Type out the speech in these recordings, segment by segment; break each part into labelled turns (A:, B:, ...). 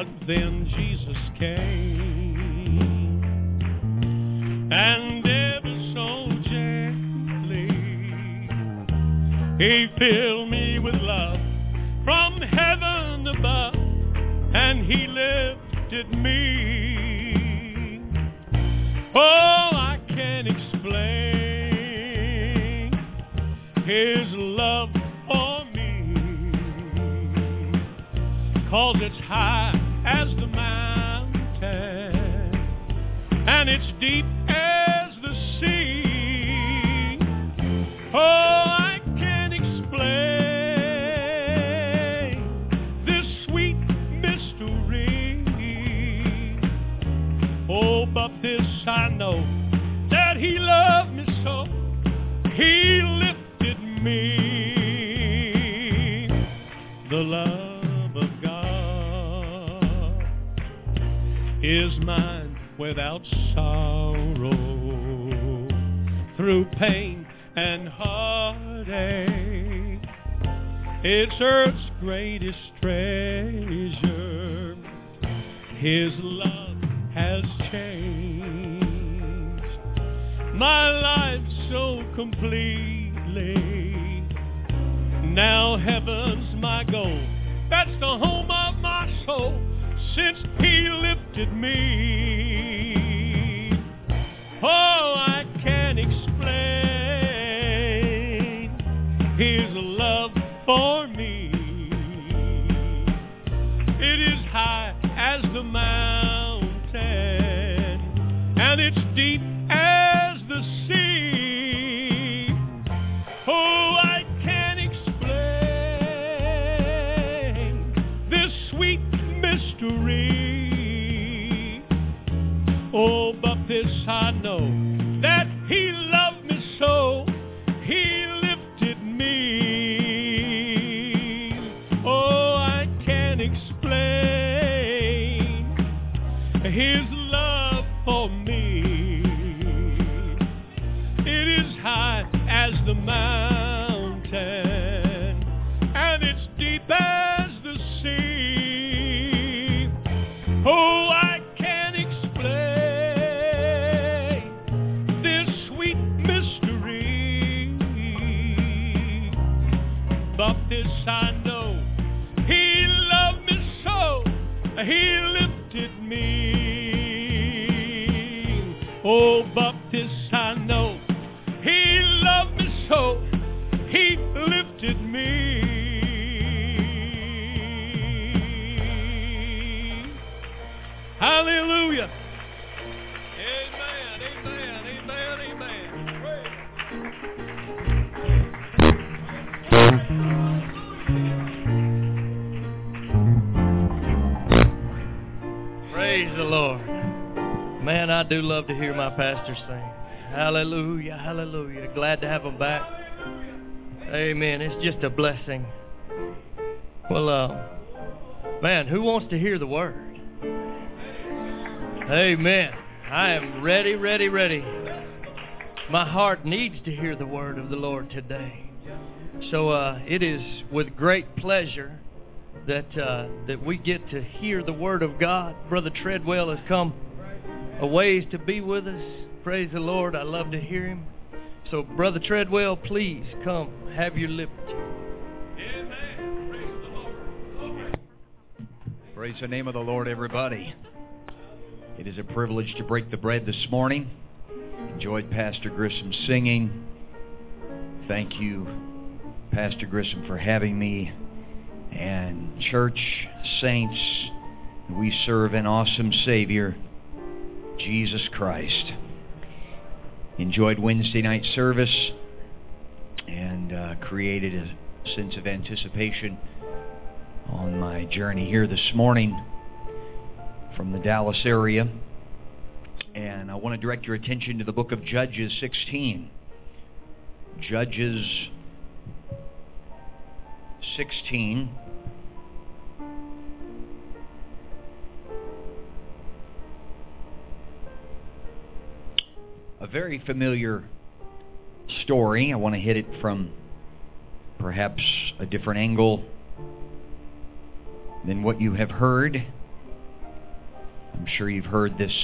A: But then Jesus came, and ever so gently He filled me with love from heaven above, and He lifted me. Oh, I can't explain His love for me, 'cause it's high as the mountain, and it's deep as the sea. Oh, I can't explain this sweet mystery. Oh, but this I know, that He loved me so, He lifted me. The love of God is mine without sorrow, through pain and heartache. It's earth's greatest treasure. His love has changed my life so completely. Now heaven's my goal, that's the home of my soul, since He lifted me. Oh, I can't explain His love for me. It is high as the mountain, and it's deep as the sea. Oh, I can't explain this sweet mystery. Oh, but this I know, that He loved me so, He lifted me. Oh, I can't explain His love for me. It is high as the mountain, and it's deep as the sea. Oh, I can't explain this sweet mystery, but this I know, He loved me so, He lifted me. Oh, but this I know, He loved me so, He lifted me. Hallelujah. Amen, amen, amen, amen.
B: Praise the Lord. Man, I do love to hear my pastor sing. Hallelujah, hallelujah. Glad to have him back. Amen. It's just a blessing. Well, man, who wants to hear the word? Amen. I am ready, ready, ready. My heart needs to hear the word of the Lord today. So it is with great pleasure that we get to hear the word of God. Brother Treadwell has come a ways to be with us. Praise the Lord. I love to hear him. So, Brother Treadwell, please come. Have your liberty.
A: Amen. Praise the Lord.
C: Praise the name of the Lord, everybody. It is a privilege to break the bread this morning. Enjoyed Pastor Grissom singing. Thank you, Pastor Grissom, for having me. And church, saints, we serve an awesome Savior, Jesus Christ. Enjoyed Wednesday night service and created a sense of anticipation on my journey here this morning from the Dallas area. And I want to direct your attention to the book of Judges 16. Judges 16. A very familiar story. I want to hit it from perhaps a different angle than what you have heard I'm sure you've heard this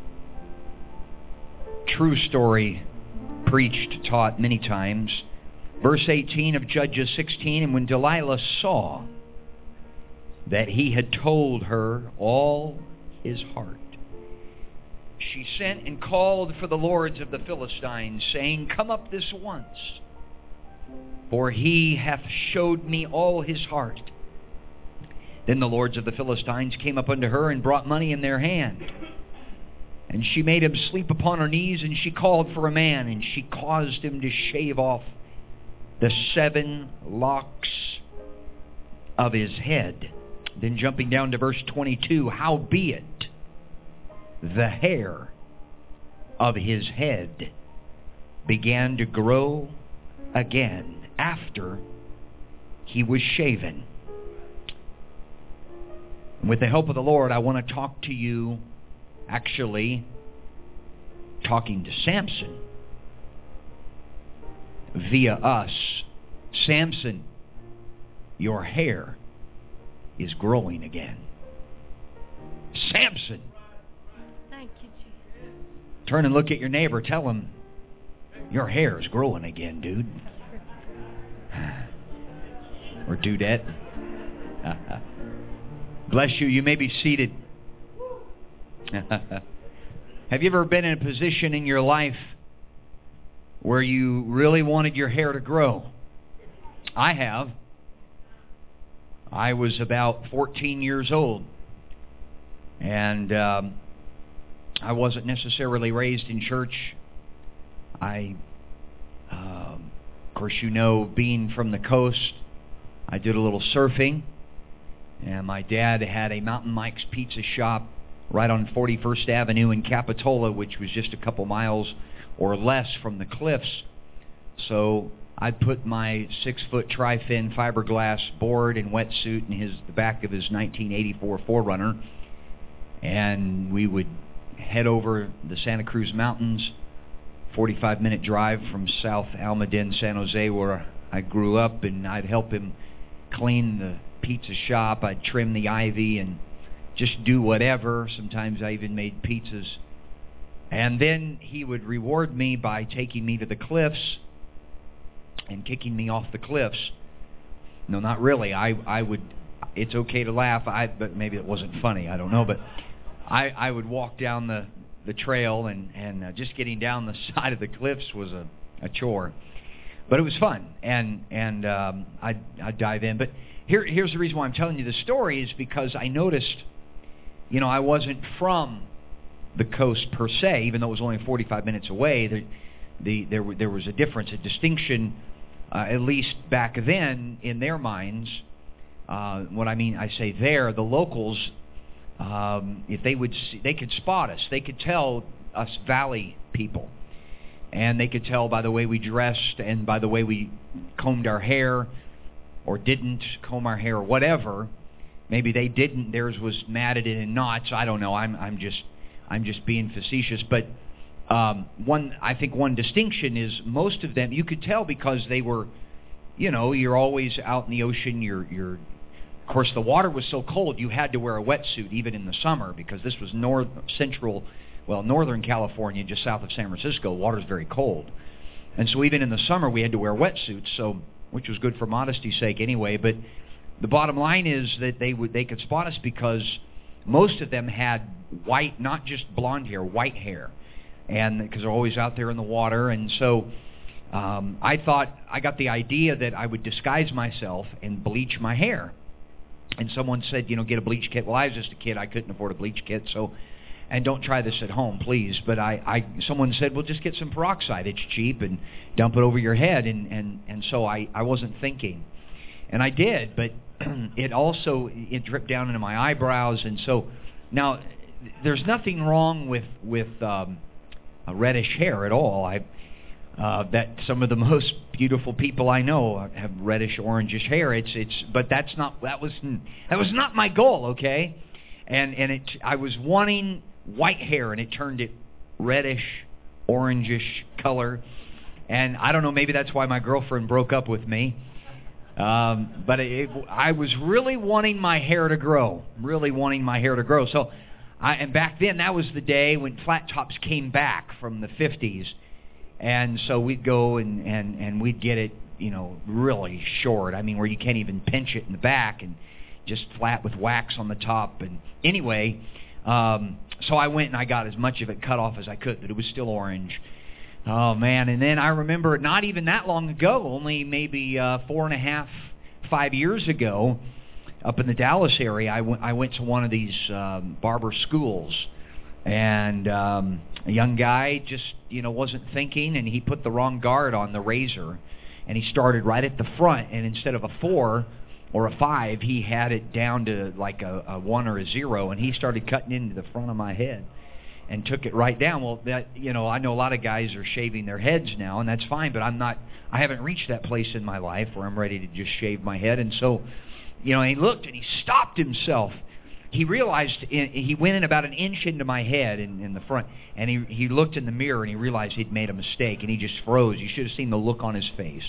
C: true story preached, taught many times. Verse 18 of Judges 16, and when Delilah saw that he had told her all his heart, she sent and called for the lords of the Philistines, saying, Come up this once, for he hath showed me all his heart. Then the lords of the Philistines came up unto her and brought money in their hand. And she made him sleep upon her knees, and she called for a man, and she caused him to shave off the 7 locks of his head. Then jumping down to verse 22, howbeit the hair of his head began to grow again after he was shaven. With the help of the Lord, I want to talk to you, actually talking to Samson via us. Samson, your hair is growing again. Samson.
D: Thank you, Jesus.
C: Turn and look at your neighbor. Tell him, your hair is growing again, dude. Or dudette. Bless you. You may be seated. Have you ever been in a position in your life where you really wanted your hair to grow? I have. I was about 14 years old, and I wasn't necessarily raised in church. Of course, you know, being from the coast, I did a little surfing, and my dad had a Mountain Mike's Pizza shop right on 41st Avenue in Capitola, which was just a couple miles or less from the cliffs. So I'd put my 6-foot tri-fin fiberglass board and wetsuit in the back of his 1984 4Runner, and we would head over the Santa Cruz Mountains, 45-minute drive from South Almaden, San Jose, where I grew up, and I'd help him clean the pizza shop. I'd trim the ivy and just do whatever. Sometimes I even made pizzas. And then he would reward me by taking me to the cliffs and kicking me off the cliffs. No, not really. I would, it's okay to laugh, but maybe it wasn't funny, I don't know. But I would walk down the trail, and just getting down the side of the cliffs was a chore. But it was fun, and I'd dive in. But here's the reason why I'm telling you the story, is because I noticed, I wasn't from the coast per se, even though it was only 45 minutes away. There was a difference, a distinction, at least back then in their minds. What I mean, I say there, the locals, if they could spot us. They could tell us valley people, and they could tell by the way we dressed and by the way we combed our hair or didn't comb our hair or whatever. Maybe they didn't. Theirs was matted in knots. I don't know. I'm just being facetious. But I think one distinction is most of them you could tell because they were, you're always out in the ocean. Of course, the water was so cold you had to wear a wetsuit even in the summer, because this was northern California, just south of San Francisco. Water's very cold, and so even in the summer we had to wear wetsuits. Which was good for modesty's sake anyway. But the bottom line is that they could spot us because most of them had white, not just blonde hair, white hair, and because they're always out there in the water. And so I got the idea that I would disguise myself and bleach my hair. And someone said, get a bleach kit. Well, I was just a kid. I couldn't afford a bleach kit. And don't try this at home, please. But someone said, well, just get some peroxide. It's cheap, and dump it over your head. And so I wasn't thinking. And I did, but it dripped down into my eyebrows. And so now there's nothing wrong with a reddish hair at all. That some of the most beautiful people I know have reddish orangish hair. But that was not my goal, okay? And I was wanting white hair, and it turned it reddish orangish color. And I don't know, maybe that's why my girlfriend broke up with me. But I was really wanting my hair to grow. So And back then, that was the day when flat tops came back from the 50s. And so we'd go and we'd get it, really short. I mean, where you can't even pinch it in the back, and just flat with wax on the top. And anyway, so I went and I got as much of it cut off as I could, but it was still orange. Oh, man. And then I remember not even that long ago, only maybe 4.5, 5 years ago, up in the Dallas area, I went to one of these barber schools. And a young guy just, wasn't thinking, and he put the wrong guard on the razor. And he started right at the front, and instead of a 4 or a 5, he had it down to like a 1 or a 0, and he started cutting into the front of my head and took it right down. Well, that, I know a lot of guys are shaving their heads now, and that's fine, but I haven't reached that place in my life where I'm ready to just shave my head. And so, he looked and he stopped himself. He realized, he went in about an inch into my head in the front, and he looked in the mirror and he realized he'd made a mistake, and he just froze. You should have seen the look on his face.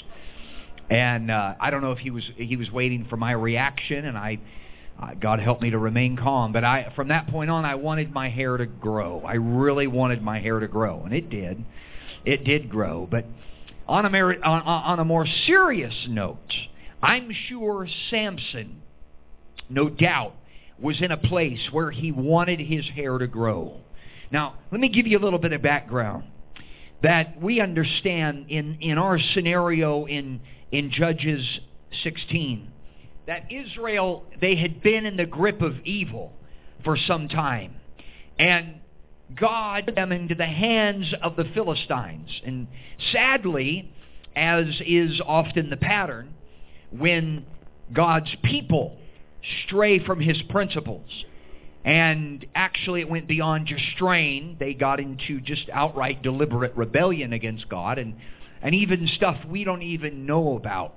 C: And I don't know if he was waiting for my reaction, and God helped me to remain calm. But from that point on, I wanted my hair to grow. I really wanted my hair to grow, and it did. It did grow. But on a more serious note, I'm sure Samson, no doubt, was in a place where he wanted his hair to grow. Now, let me give you a little bit of background that we understand in our scenario in Judges 16, that Israel, they had been in the grip of evil for some time. And God put them into the hands of the Philistines. And sadly, as is often the pattern, when God's people stray from His principles, and actually it went beyond just straying, they got into just outright deliberate rebellion against God, and even stuff we don't even know about,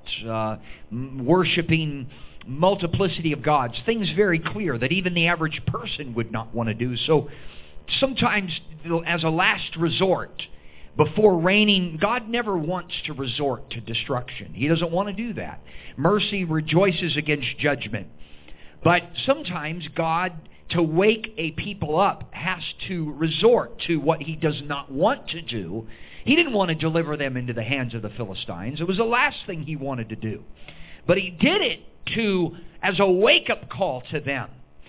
C: worshiping multiplicity of gods, things very clear that even the average person would not want to do. So sometimes, as a last resort, before raining, God never wants to resort to destruction. He doesn't want to do that. Mercy rejoices against judgment. But sometimes God, to wake a people up, has to resort to what He does not want to do. He didn't want to deliver them into the hands of the Philistines. It was the last thing He wanted to do. But He did it as a wake-up call to them.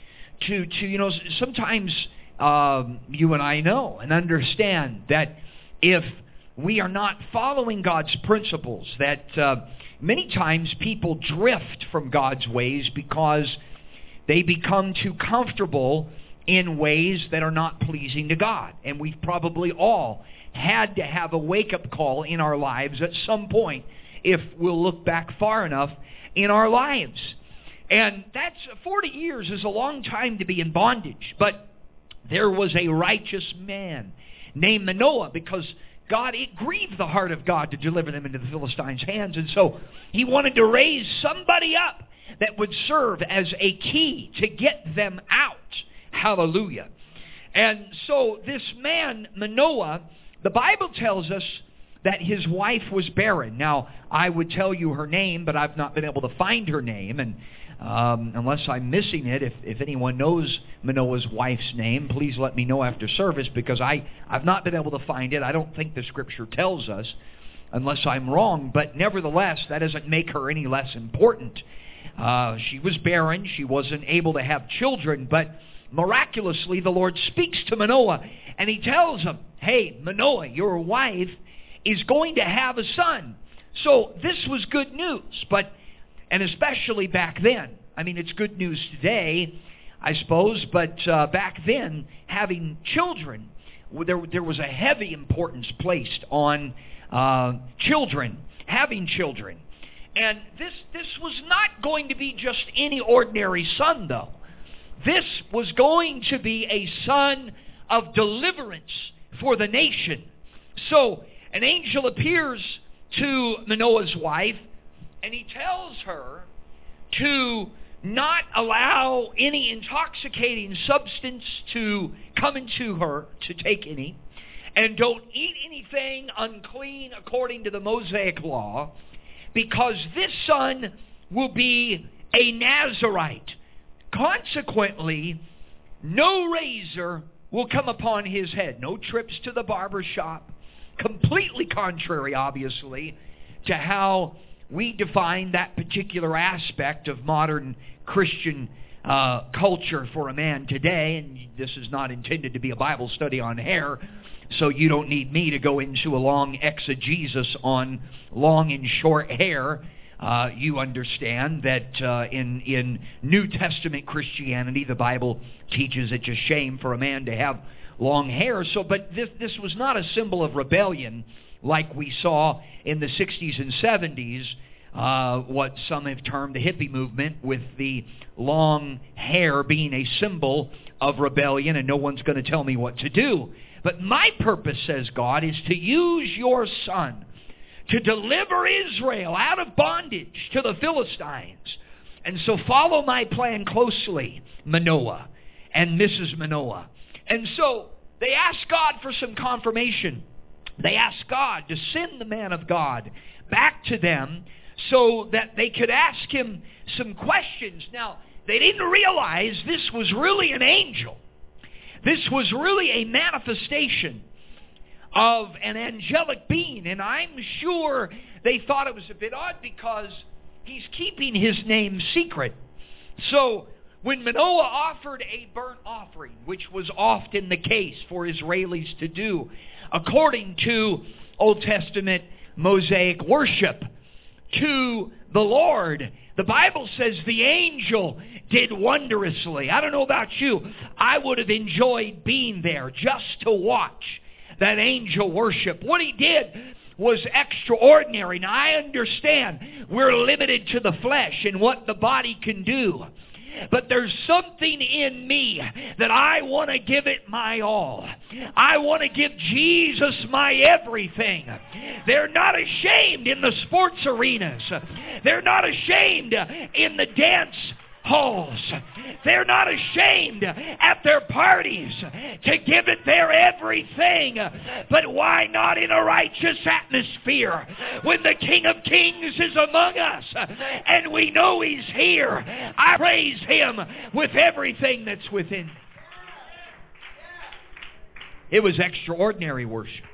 C: Sometimes you and I know and understand that if we are not following God's principles, that many times people drift from God's ways because they become too comfortable in ways that are not pleasing to God. And we've probably all had to have a wake-up call in our lives at some point, if we'll look back far enough in our lives. And that's 40 years is a long time to be in bondage. But there was a righteous man named Manoah, because it grieved the heart of God to deliver them into the Philistines' hands. And so He wanted to raise somebody up that would serve as a key to get them out. Hallelujah. And so this man, Manoah, the Bible tells us that his wife was barren. Now, I would tell you her name, but I've not been able to find her name. And unless I'm missing it, if anyone knows Manoah's wife's name, please let me know after service, because I've not been able to find it. I don't think the Scripture tells us, unless I'm wrong. But nevertheless, that doesn't make her any less important. She was barren. She wasn't able to have children. But miraculously, the Lord speaks to Manoah, and He tells him, hey, Manoah, your wife is going to have a son. So this was good news. And especially back then. I mean, it's good news today, I suppose. But back then, having children, there was a heavy importance placed on children, having children. And this was not going to be just any ordinary son, though. This was going to be a son of deliverance for the nation. So an angel appears to Manoah's wife, and he tells her to not allow any intoxicating substance to come into her, to take any, and don't eat anything unclean according to the Mosaic law, because this son will be a Nazirite. Consequently, no razor will come upon his head. No trips to the barber shop. Completely contrary, obviously, to how we define that particular aspect of modern Christian culture for a man today. And this is not intended to be a Bible study on hair, so you don't need me to go into a long exegesis on long and short hair. You understand that in New Testament Christianity, the Bible teaches it's a shame for a man to have long hair. But this was not a symbol of rebellion like we saw in the 60s and 70s, what some have termed the hippie movement, with the long hair being a symbol of rebellion, and no one's going to tell me what to do. But my purpose, says God, is to use your son to deliver Israel out of bondage to the Philistines. And so follow my plan closely, Manoah and Mrs. Manoah. And so they asked God for some confirmation. They asked God to send the man of God back to them so that they could ask him some questions. Now, they didn't realize this was really an angel. This was really a manifestation of an angelic being. And I'm sure they thought it was a bit odd because he's keeping his name secret. So when Manoah offered a burnt offering, which was often the case for Israelis to do, according to Old Testament Mosaic worship, to the Lord, the Bible says the angel did wondrously. I don't know about you. I would have enjoyed being there just to watch that angel worship. What he did was extraordinary. Now, I understand we're limited to the flesh and what the body can do. But there's something in me that I want to give it my all. I want to give Jesus my everything. They're not ashamed in the sports arenas. They're not ashamed in the dance halls. They're not ashamed at their parties to give it their everything. But why not in a righteous atmosphere when the King of Kings is among us and we know He's here? I praise Him with everything that's within. It was extraordinary worship.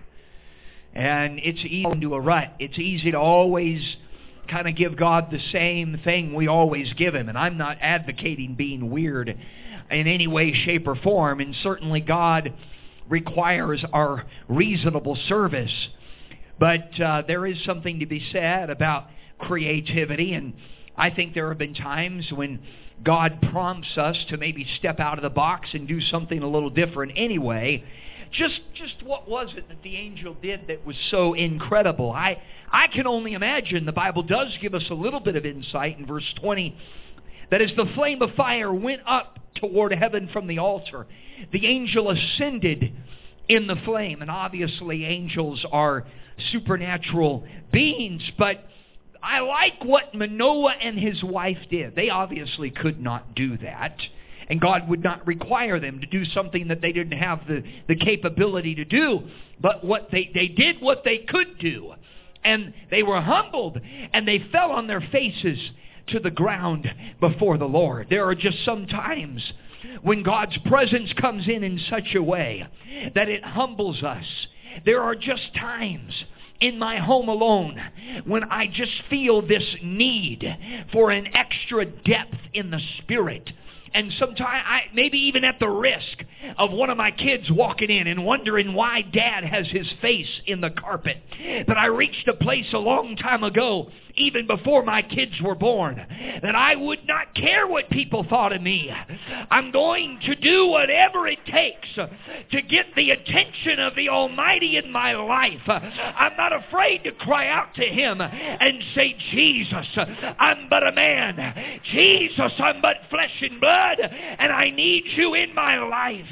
C: And it's easy into a rut. It's easy to always kind of give God the same thing we always give Him. And I'm not advocating being weird in any way, shape, or form. And certainly God requires our reasonable service. But there is something to be said about creativity. And I think there have been times when God prompts us to maybe step out of the box and do something a little different anyway. Just what was it that the angel did that was so incredible? I can only imagine. The Bible does give us a little bit of insight in verse 20, that as the flame of fire went up toward heaven from the altar, the angel ascended in the flame. And obviously angels are supernatural beings, but I like what Manoah and his wife did. They obviously could not do that. And God would not require them to do something that they didn't have the capability to do. But what they did what they could do. And they were humbled. And they fell on their faces to the ground before the Lord. There are just some times when God's presence comes in such a way that it humbles us. There are just times in my home alone when I just feel this need for an extra depth in the Spirit. And sometimes, maybe even at the risk of one of my kids walking in and wondering why Dad has his face in the carpet. But I reached a place a long time ago, even before my kids were born, that I would not care what people thought of me. I'm going to do whatever it takes to get the attention of the Almighty in my life. I'm not afraid to cry out to Him and say, Jesus, I'm but a man. Jesus, I'm but flesh and blood, and I need you in my life.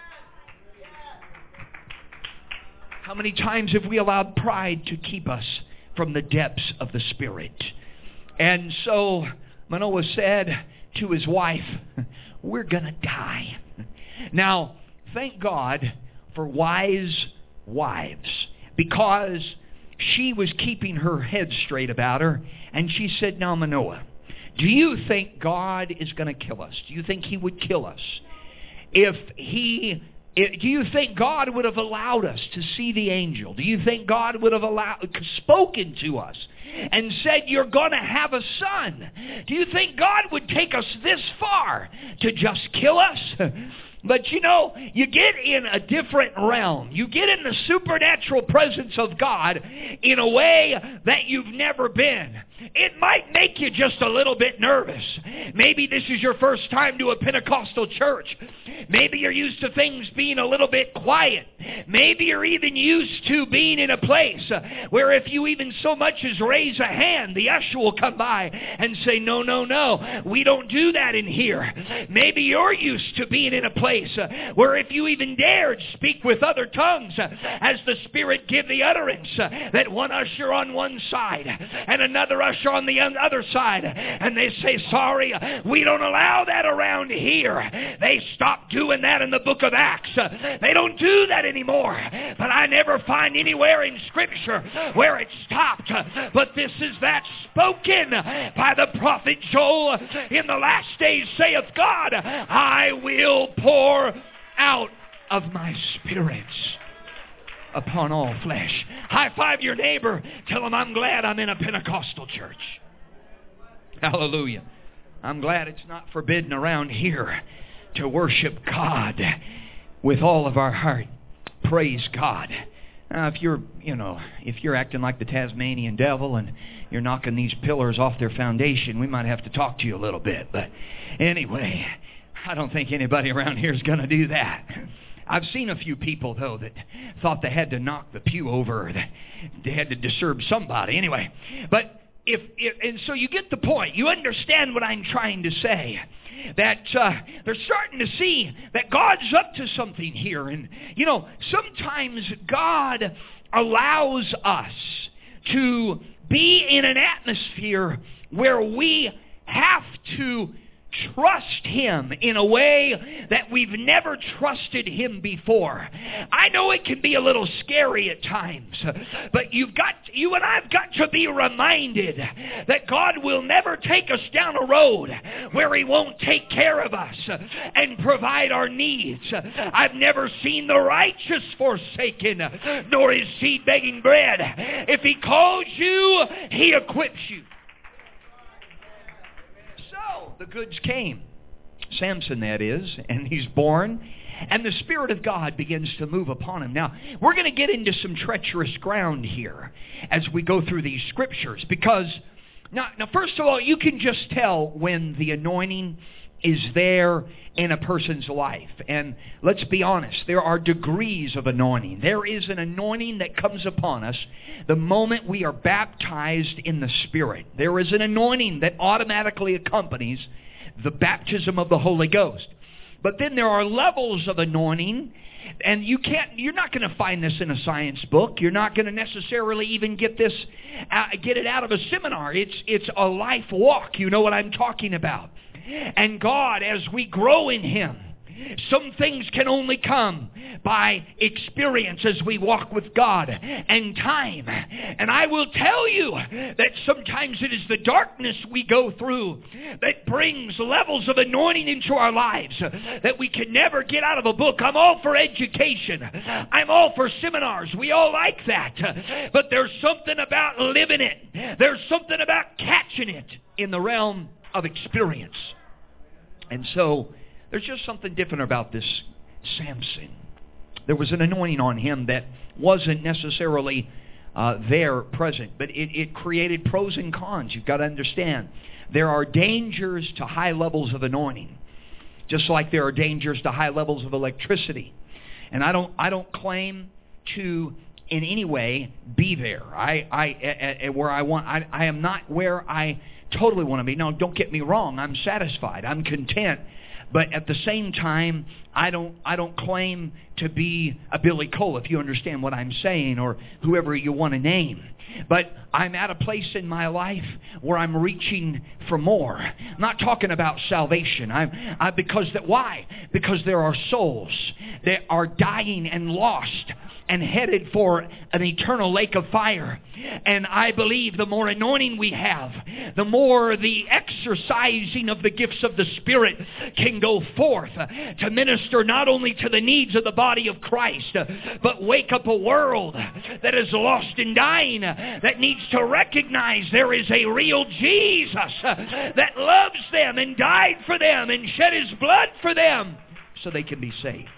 C: How many times have we allowed pride to keep us from the depths of the Spirit? And so Manoah said to his wife, we're going to die. Now, thank God for wise wives, because she was keeping her head straight about her. And she said, now, Manoah, do you think God is going to kill us? Do you think He would kill us? do you think God would have allowed us to see the angel? Do you think God would have spoken to us and said, you're going to have a son? Do you think God would take us this far to just kill us? But you know, you get in a different realm. You get in the supernatural presence of God in a way that you've never been. It might make you just a little bit nervous. Maybe this is your first time to a Pentecostal church. Maybe you're used to things being a little bit quiet. Maybe you're even used to being in a place where if you even so much as raise a hand, the usher will come by and say, no, no, no, we don't do that in here. Maybe you're used to being in a place where if you even dared speak with other tongues as the Spirit give the utterance, that one usher on one side and another usher on the other side, and they say, sorry, we don't allow that around here. They stopped doing that in the book of Acts. They don't do that anymore. But I never find anywhere in Scripture where it stopped. But this is that spoken by the prophet Joel in the last days, saith God, I will pour out of my spirits upon all flesh. High five your neighbor. Tell him, I'm glad I'm in a Pentecostal church. Hallelujah. I'm glad it's not forbidden around here to worship God with all of our heart. Praise God. Now, if you're acting like the Tasmanian devil and you're knocking these pillars off their foundation, we might have to talk to you a little bit. But anyway, I don't think anybody around here is going to do that. I've seen a few people, though, that thought they had to knock the pew over. They had to disturb somebody. Anyway, but and so you get the point. You understand what I'm trying to say. That they're starting to see that God's up to something here. And, you know, sometimes God allows us to be in an atmosphere where we have to trust Him in a way that we've never trusted Him before. I know it can be a little scary at times, but you and I've got to be reminded that God will never take us down a road where He won't take care of us and provide our needs. I've never seen the righteous forsaken, nor his seed begging bread. If He calls you, He equips you. The goods came. Samson, that is, and he's born, and the Spirit of God begins to move upon him. Now, we're going to get into some treacherous ground here as we go through these scriptures, because, now first of all, you can just tell when the anointing is there in a person's life. And let's be honest, there are degrees of anointing. There is an anointing that comes upon us the moment we are baptized in the Spirit. There is an anointing that automatically accompanies the baptism of the Holy Ghost. But then there are levels of anointing, and you're not going to find this in a science book. You're not going to necessarily even get it out of a seminar. It's a life walk. You know what I'm talking about. And God, as we grow in Him, some things can only come by experience as we walk with God and time. And I will tell you that sometimes it is the darkness we go through that brings levels of anointing into our lives that we can never get out of a book. I'm all for education. I'm all for seminars. We all like that. But there's something about living it. There's something about catching it in the realm of experience. And so there's just something different about this Samson. There was an anointing on him that wasn't necessarily there present, but it created pros and cons. You've got to understand, there are dangers to high levels of anointing, just like there are dangers to high levels of electricity. And I don't claim to in any way be there. Where I want. I am not where I totally want to be. No, don't get me wrong. I'm satisfied. I'm content. But at the same time, I don't claim to be a Billy Cole, if you understand what I'm saying, or whoever you want to name. But I'm at a place in my life where I'm reaching for more. I'm not talking about salvation. Why? Because there are souls that are dying and lost and headed for an eternal lake of fire. And I believe the more anointing we have, the more the exercising of the gifts of the Spirit can go forth to minister not only to the needs of the body of Christ, but wake up a world that is lost and dying, that needs to recognize there is a real Jesus that loves them and died for them and shed His blood for them so they can be saved.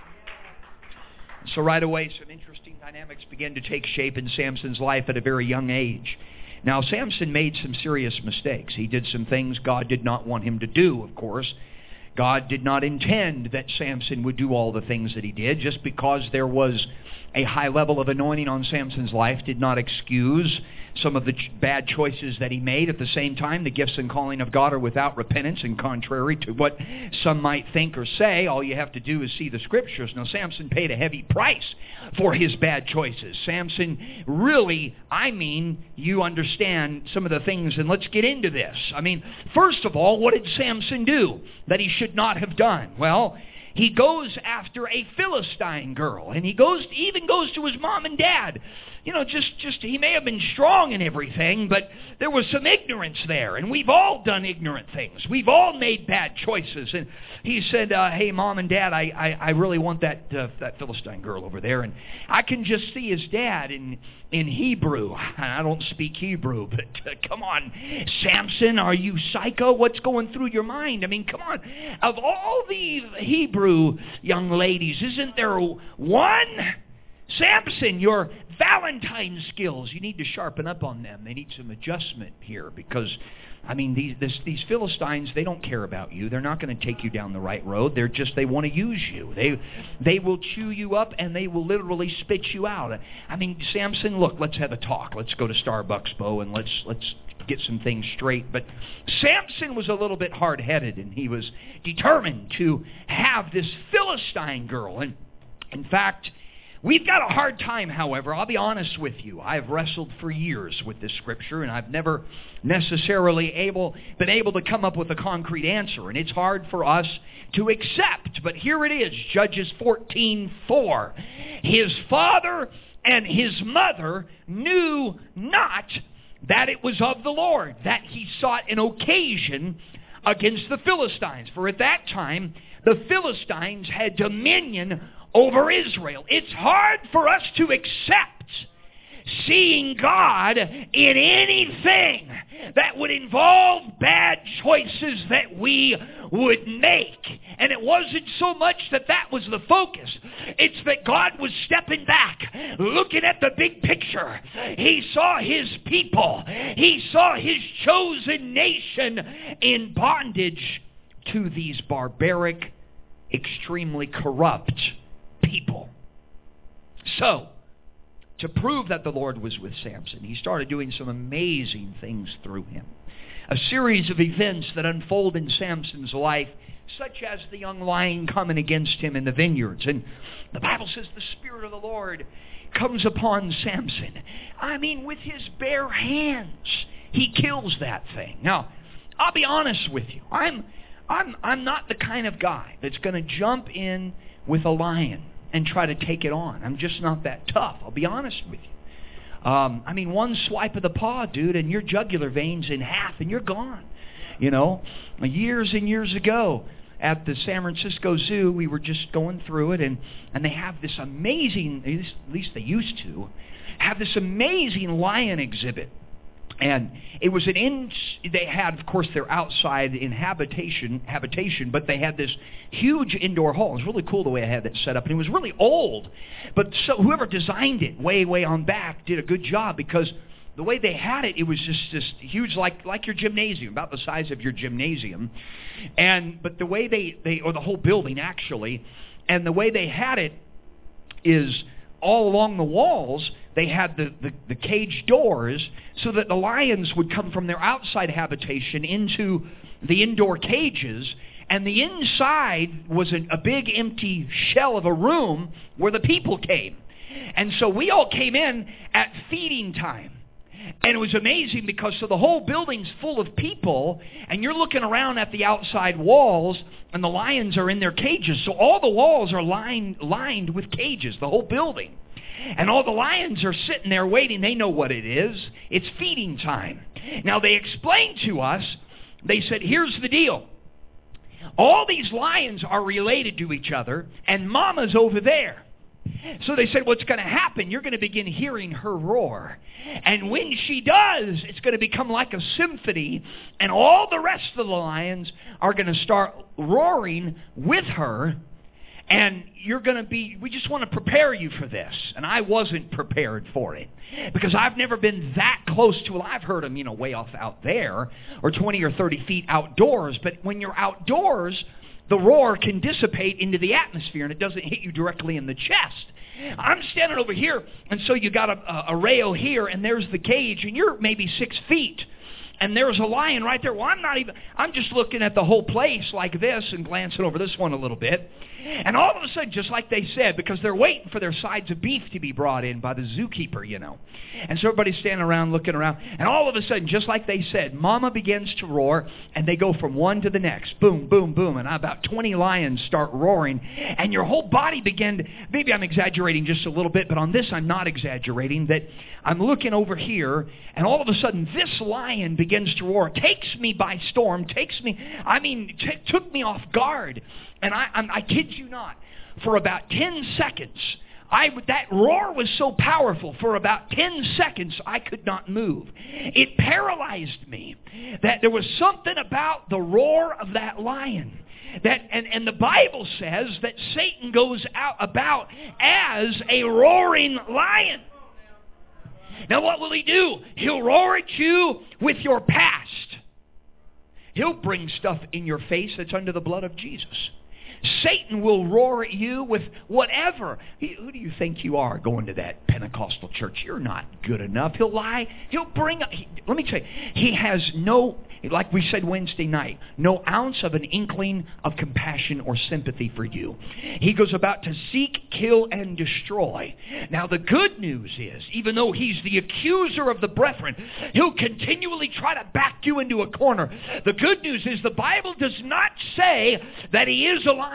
C: So right away, some interesting dynamics began to take shape in Samson's life at a very young age. Now, Samson made some serious mistakes. He did some things God did not want him to do, of course. God did not intend that Samson would do all the things that he did. Just because there was a high level of anointing on Samson's life did not excuse some of the bad choices that he made. At the same time, the gifts and calling of God are without repentance, and contrary to what some might think or say, all you have to do is see the Scriptures. Now, Samson paid a heavy price for his bad choices. Samson really, you understand some of the things, and let's get into this. First of all, what did Samson do that he should not have done? Well, he goes after a Philistine girl, and he even goes to his mom and dad. He may have been strong and everything, but there was some ignorance there, and we've all done ignorant things. We've all made bad choices. And he said, hey, Mom and Dad, I really want that Philistine girl over there. And I can just see his dad in Hebrew. I don't speak Hebrew, but come on, Samson, are you psycho? What's going through your mind? Come on. Of all the Hebrew young ladies, isn't there one? Samson, your Valentine skills, you need to sharpen up on them. They need some adjustment here because, these Philistines, they don't care about you. They're not going to take you down the right road. They want to use you. They will chew you up and they will literally spit you out. Samson, look, let's have a talk. Let's go to Starbucks, Bo, and let's get some things straight. But Samson was a little bit hard-headed, and he was determined to have this Philistine girl. And in fact, we've got a hard time, however. I'll be honest with you. I've wrestled for years with this Scripture, and I've never necessarily been able to come up with a concrete answer. And it's hard for us to accept. But here it is, Judges 14:4. His father and his mother knew not that it was of the Lord, that he sought an occasion against the Philistines. For at that time, the Philistines had dominion over Israel. It's hard for us to accept seeing God in anything that would involve bad choices that we would make. And it wasn't so much that was the focus. It's that God was stepping back, looking at the big picture. He saw His people. He saw His chosen nation in bondage to these barbaric, extremely corrupt people. So, to prove that the Lord was with Samson, He started doing some amazing things through him. A series of events that unfold in Samson's life, such as the young lion coming against him in the vineyards. And the Bible says the Spirit of the Lord comes upon Samson. With his bare hands, he kills that thing. Now, I'll be honest with you. I'm not the kind of guy that's going to jump in with a lion and try to take it on. I'm just not that tough. I'll be honest with you. One swipe of the paw, dude, and your jugular veins in half, and you're gone. Years and years ago at the San Francisco Zoo, we were just going through it, and they have this amazing, at least they used to, have this amazing lion exhibit. And it was they had, of course, their outside habitation, but they had this huge indoor hall. It was really cool the way I had that set up. And it was really old. But so whoever designed it way on back did a good job, because the way they had it, it was just this huge, like your gymnasium, about the size of your gymnasium. But the way or the whole building actually, and the way they had it is all along the walls, they had the cage doors so that the lions would come from their outside habitation into the indoor cages, and the inside was a big empty shell of a room where the people came. And so we all came in at feeding time. And it was amazing because the whole building's full of people, and you're looking around at the outside walls, and the lions are in their cages. So all the walls are lined with cages, the whole building. And all the lions are sitting there waiting. They know what it is. It's feeding time. Now, they explained to us, they said, here's the deal. All these lions are related to each other, and Mama's over there. So they said, what's going to happen? You're going to begin hearing her roar. And when she does, it's going to become like a symphony, and all the rest of the lions are going to start roaring with her. And you're going to be, we just want to prepare you for this. And I wasn't prepared for it. Because I've never been that close to it. I've heard them, way off out there, or 20 or 30 feet outdoors. But when you're outdoors, the roar can dissipate into the atmosphere, and it doesn't hit you directly in the chest. I'm standing over here, and so you got a rail here, and there's the cage, and you're maybe 6 feet. And there's a lion right there. Well, I'm just looking at the whole place like this and glancing over this one a little bit. And all of a sudden, just like they said, because they're waiting for their sides of beef to be brought in by the zookeeper, And so everybody's standing around looking around. And all of a sudden, just like they said, Mama begins to roar, and they go from one to the next. Boom, boom, boom. And about 20 lions start roaring. And your whole body maybe I'm exaggerating just a little bit, but on this I'm not exaggerating, that I'm looking over here, and all of a sudden this lion begins to roar, takes me by storm, took me off guard. And I kid you not, for about 10 seconds, that roar was so powerful, for about 10 seconds I could not move. It paralyzed me. That there was something about the roar of that lion. And the Bible says that Satan goes about as a roaring lion. Now what will he do? He'll roar at you with your past. He'll bring stuff in your face that's under the blood of Jesus. Satan will roar at you with whatever. Who do you think you are going to that Pentecostal church? You're not good enough. He'll lie. He'll bring up. Let me tell you, he has no, like we said Wednesday night, no ounce of an inkling of compassion or sympathy for you. He goes about to seek, kill, and destroy. Now the good news is, even though he's the accuser of the brethren, he'll continually try to back you into a corner. The good news is the Bible does not say that he is a lion.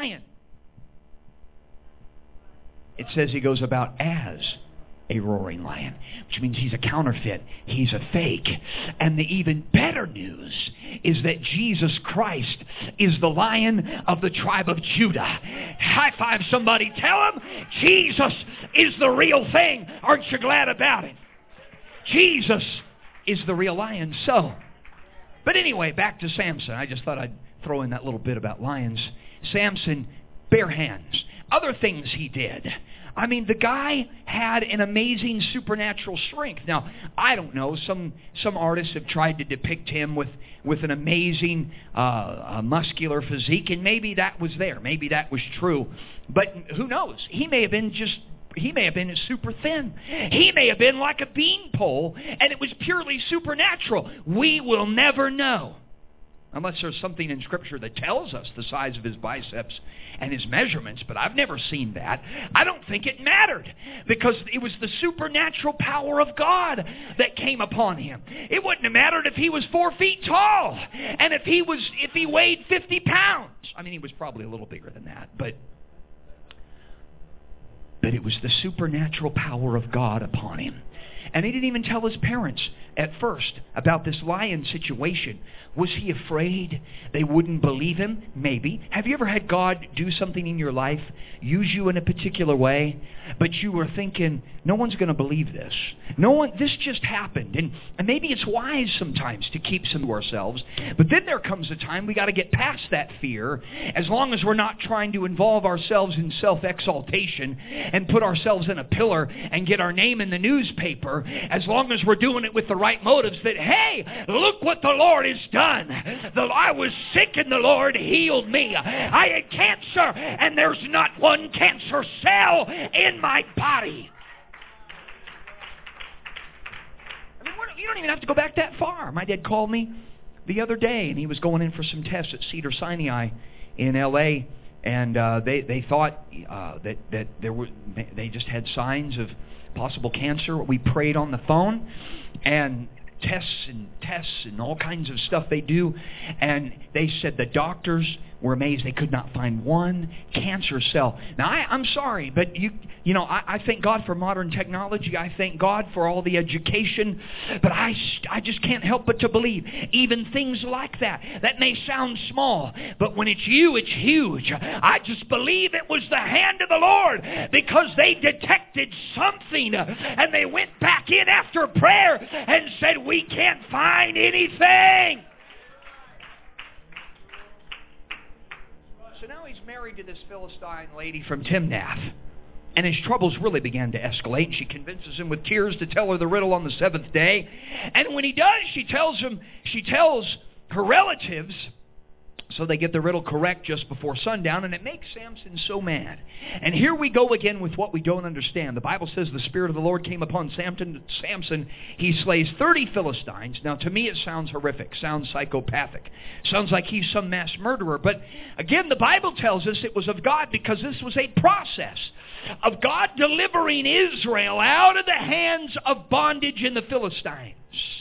C: It says he goes about as a roaring lion, which means he's a counterfeit. He's a fake. And the even better news is that Jesus Christ is the Lion of the tribe of Judah. High five somebody. Tell him Jesus is the real thing. Aren't you glad about it? Jesus is the real lion. But anyway, back to Samson. I just thought I'd throw in that little bit about lions. Samson, bare hands. Other things he did. The guy had an amazing supernatural strength. Now, I don't know. Some artists have tried to depict him with an amazing muscular physique, and maybe that was there. Maybe that was true. But who knows? He may have been super thin. He may have been like a beanpole, and it was purely supernatural. We will never know. Unless there's something in Scripture that tells us the size of his biceps and his measurements, but I've never seen that. I don't think it mattered, because it was the supernatural power of God that came upon him. It wouldn't have mattered if he was 4 feet tall, and if he weighed 50 pounds. He was probably a little bigger than that, but it was the supernatural power of God upon him. And he didn't even tell his parents at first about this lion situation. Was he afraid they wouldn't believe him? Maybe. Have you ever had God do something in your life, use you in a particular way, but you were thinking, no one's going to believe this. This just happened. And maybe it's wise sometimes to keep some to ourselves. But then there comes a time we got to get past that fear, as long as we're not trying to involve ourselves in self-exaltation and put ourselves in a pillar and get our name in the newspaper, as long as we're doing it with the right motives, that, hey, look what the Lord has done. I was sick and the Lord healed me. I had cancer and there's not one cancer cell in my body. You don't even have to go back that far. My dad called me the other day, and he was going in for some tests at Cedars-Sinai in L.A., and they thought that they just had signs of possible cancer. We prayed on the phone, and tests and all kinds of stuff they do, and they said the doctors were amazed they could not find one cancer cell. Now, I'm sorry, but I thank God for modern technology. I thank God for all the education. But I just can't help but to believe even things like that may sound small, but when it's you, it's huge. I just believe it was the hand of the Lord, because they detected something and they went back in after prayer and said, we can't find anything. So now he's married to this Philistine lady from Timnath. And his troubles really began to escalate. She convinces him with tears to tell her the riddle on the seventh day. And when he does, she tells her relatives, so they get the riddle correct just before sundown, and it makes Samson so mad. And here we go again with what we don't understand. The Bible says the Spirit of the Lord came upon Samson. He slays 30 Philistines. Now, to me, it sounds horrific, sounds psychopathic. Sounds like he's some mass murderer. But again, the Bible tells us it was of God, because this was a process of God delivering Israel out of the hands of bondage in the Philistines.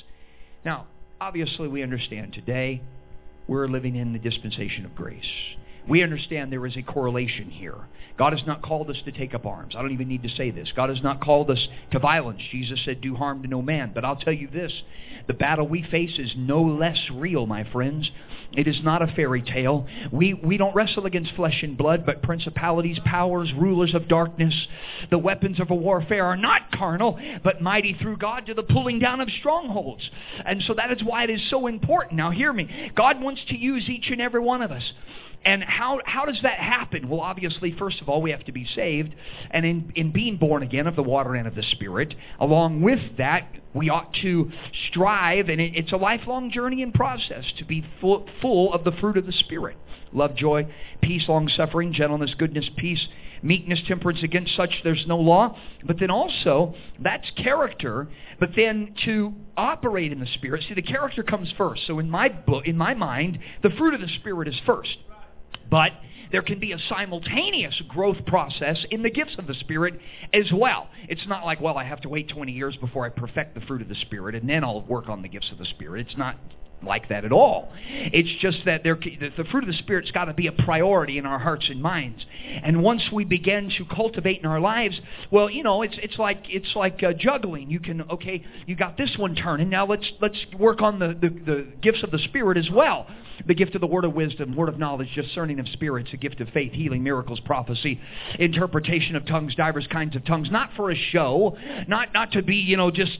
C: Now, obviously, we understand today we're living in the dispensation of grace. We understand there is a correlation here. God has not called us to take up arms. I don't even need to say this. God has not called us to violence. Jesus said, do harm to no man. But I'll tell you this, the battle we face is no less real, my friends. It is not a fairy tale. We don't wrestle against flesh and blood, but principalities, powers, rulers of darkness. The weapons of our warfare are not carnal, but mighty through God to the pulling down of strongholds. And so that is why it is so important. Now hear me. God wants to use each and every one of us. And how does that happen? Well, obviously, first of all, we have to be saved. And in being born again of the water and of the Spirit, along with that, we ought to strive, and it's a lifelong journey and process, to be full of the fruit of the Spirit. Love, joy, peace, long-suffering, gentleness, goodness, peace, meekness, temperance. Against such there's no law. But then also, that's character. But then to operate in the Spirit, see, the character comes first. So in my mind, the fruit of the Spirit is first. But there can be a simultaneous growth process in the gifts of the Spirit as well. It's not like, well, I have to wait 20 years before I perfect the fruit of the Spirit, and then I'll work on the gifts of the Spirit. It's not like that at all. It's just that the fruit of the Spirit's got to be a priority in our hearts and minds. And once we begin to cultivate in our lives, well, it's like juggling. You got this one turning. Now let's work on the gifts of the Spirit as well. The gift of the word of wisdom, word of knowledge, discerning of spirits, the gift of faith, healing, miracles, prophecy, interpretation of tongues, diverse kinds of tongues, not for a show, not to be,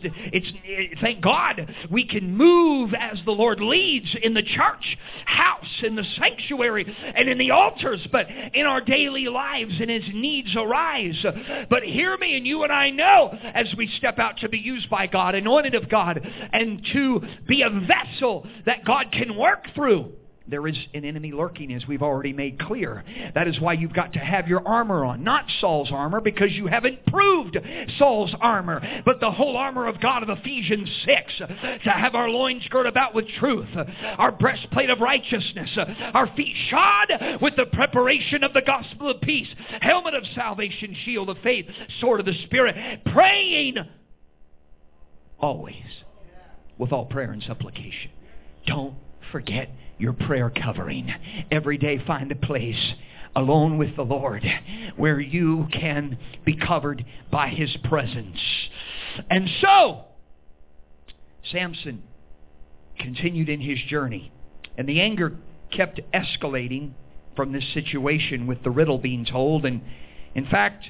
C: thank God we can move as the Lord leads in the church house, in the sanctuary, and in the altars, but in our daily lives and as needs arise. But hear me, and you and I know, as we step out to be used by God, anointed of God, and to be a vessel that God can work through, there is an enemy lurking, as we've already made clear. That is why you've got to have your armor on. Not Saul's armor, because you haven't proved Saul's armor, but the whole armor of God of Ephesians 6. To have our loins girt about with truth, our breastplate of righteousness, our feet shod with the preparation of the gospel of peace, helmet of salvation, shield of faith, sword of the Spirit, praying always with all prayer and supplication. Don't forget your prayer covering. Every day find a place alone with the Lord where you can be covered by His presence. And so, Samson continued in his journey. And the anger kept escalating from this situation with the riddle being told. And in fact,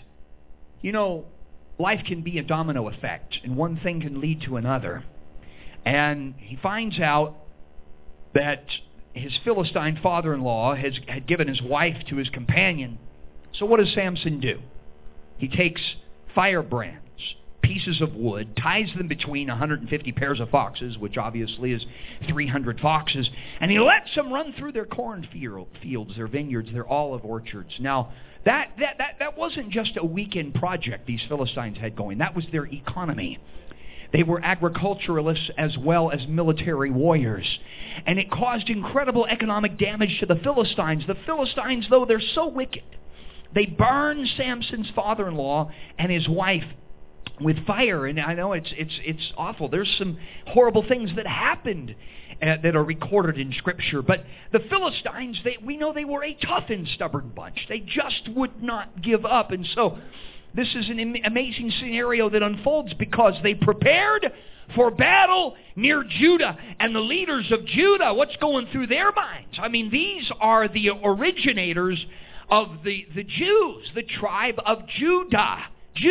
C: life can be a domino effect. And one thing can lead to another. And he finds out that his Philistine father-in-law had given his wife to his companion. So what does Samson do? He takes firebrands, pieces of wood, ties them between 150 pairs of foxes, which obviously is 300 foxes, and he lets them run through their cornfields, their vineyards, their olive orchards. Now, that wasn't just a weekend project these Philistines had going. That was their economy. They were agriculturalists as well as military warriors. And it caused incredible economic damage to the Philistines. The Philistines, though, they're so wicked. They burned Samson's father-in-law and his wife with fire. And I know it's awful. There's some horrible things that happened that are recorded in Scripture. But the Philistines, we know they were a tough and stubborn bunch. They just would not give up. And so this is an amazing scenario that unfolds because they prepared for battle near Judah. And the leaders of Judah, what's going through their minds? I mean, these are the originators of the Jews, the tribe of Judah.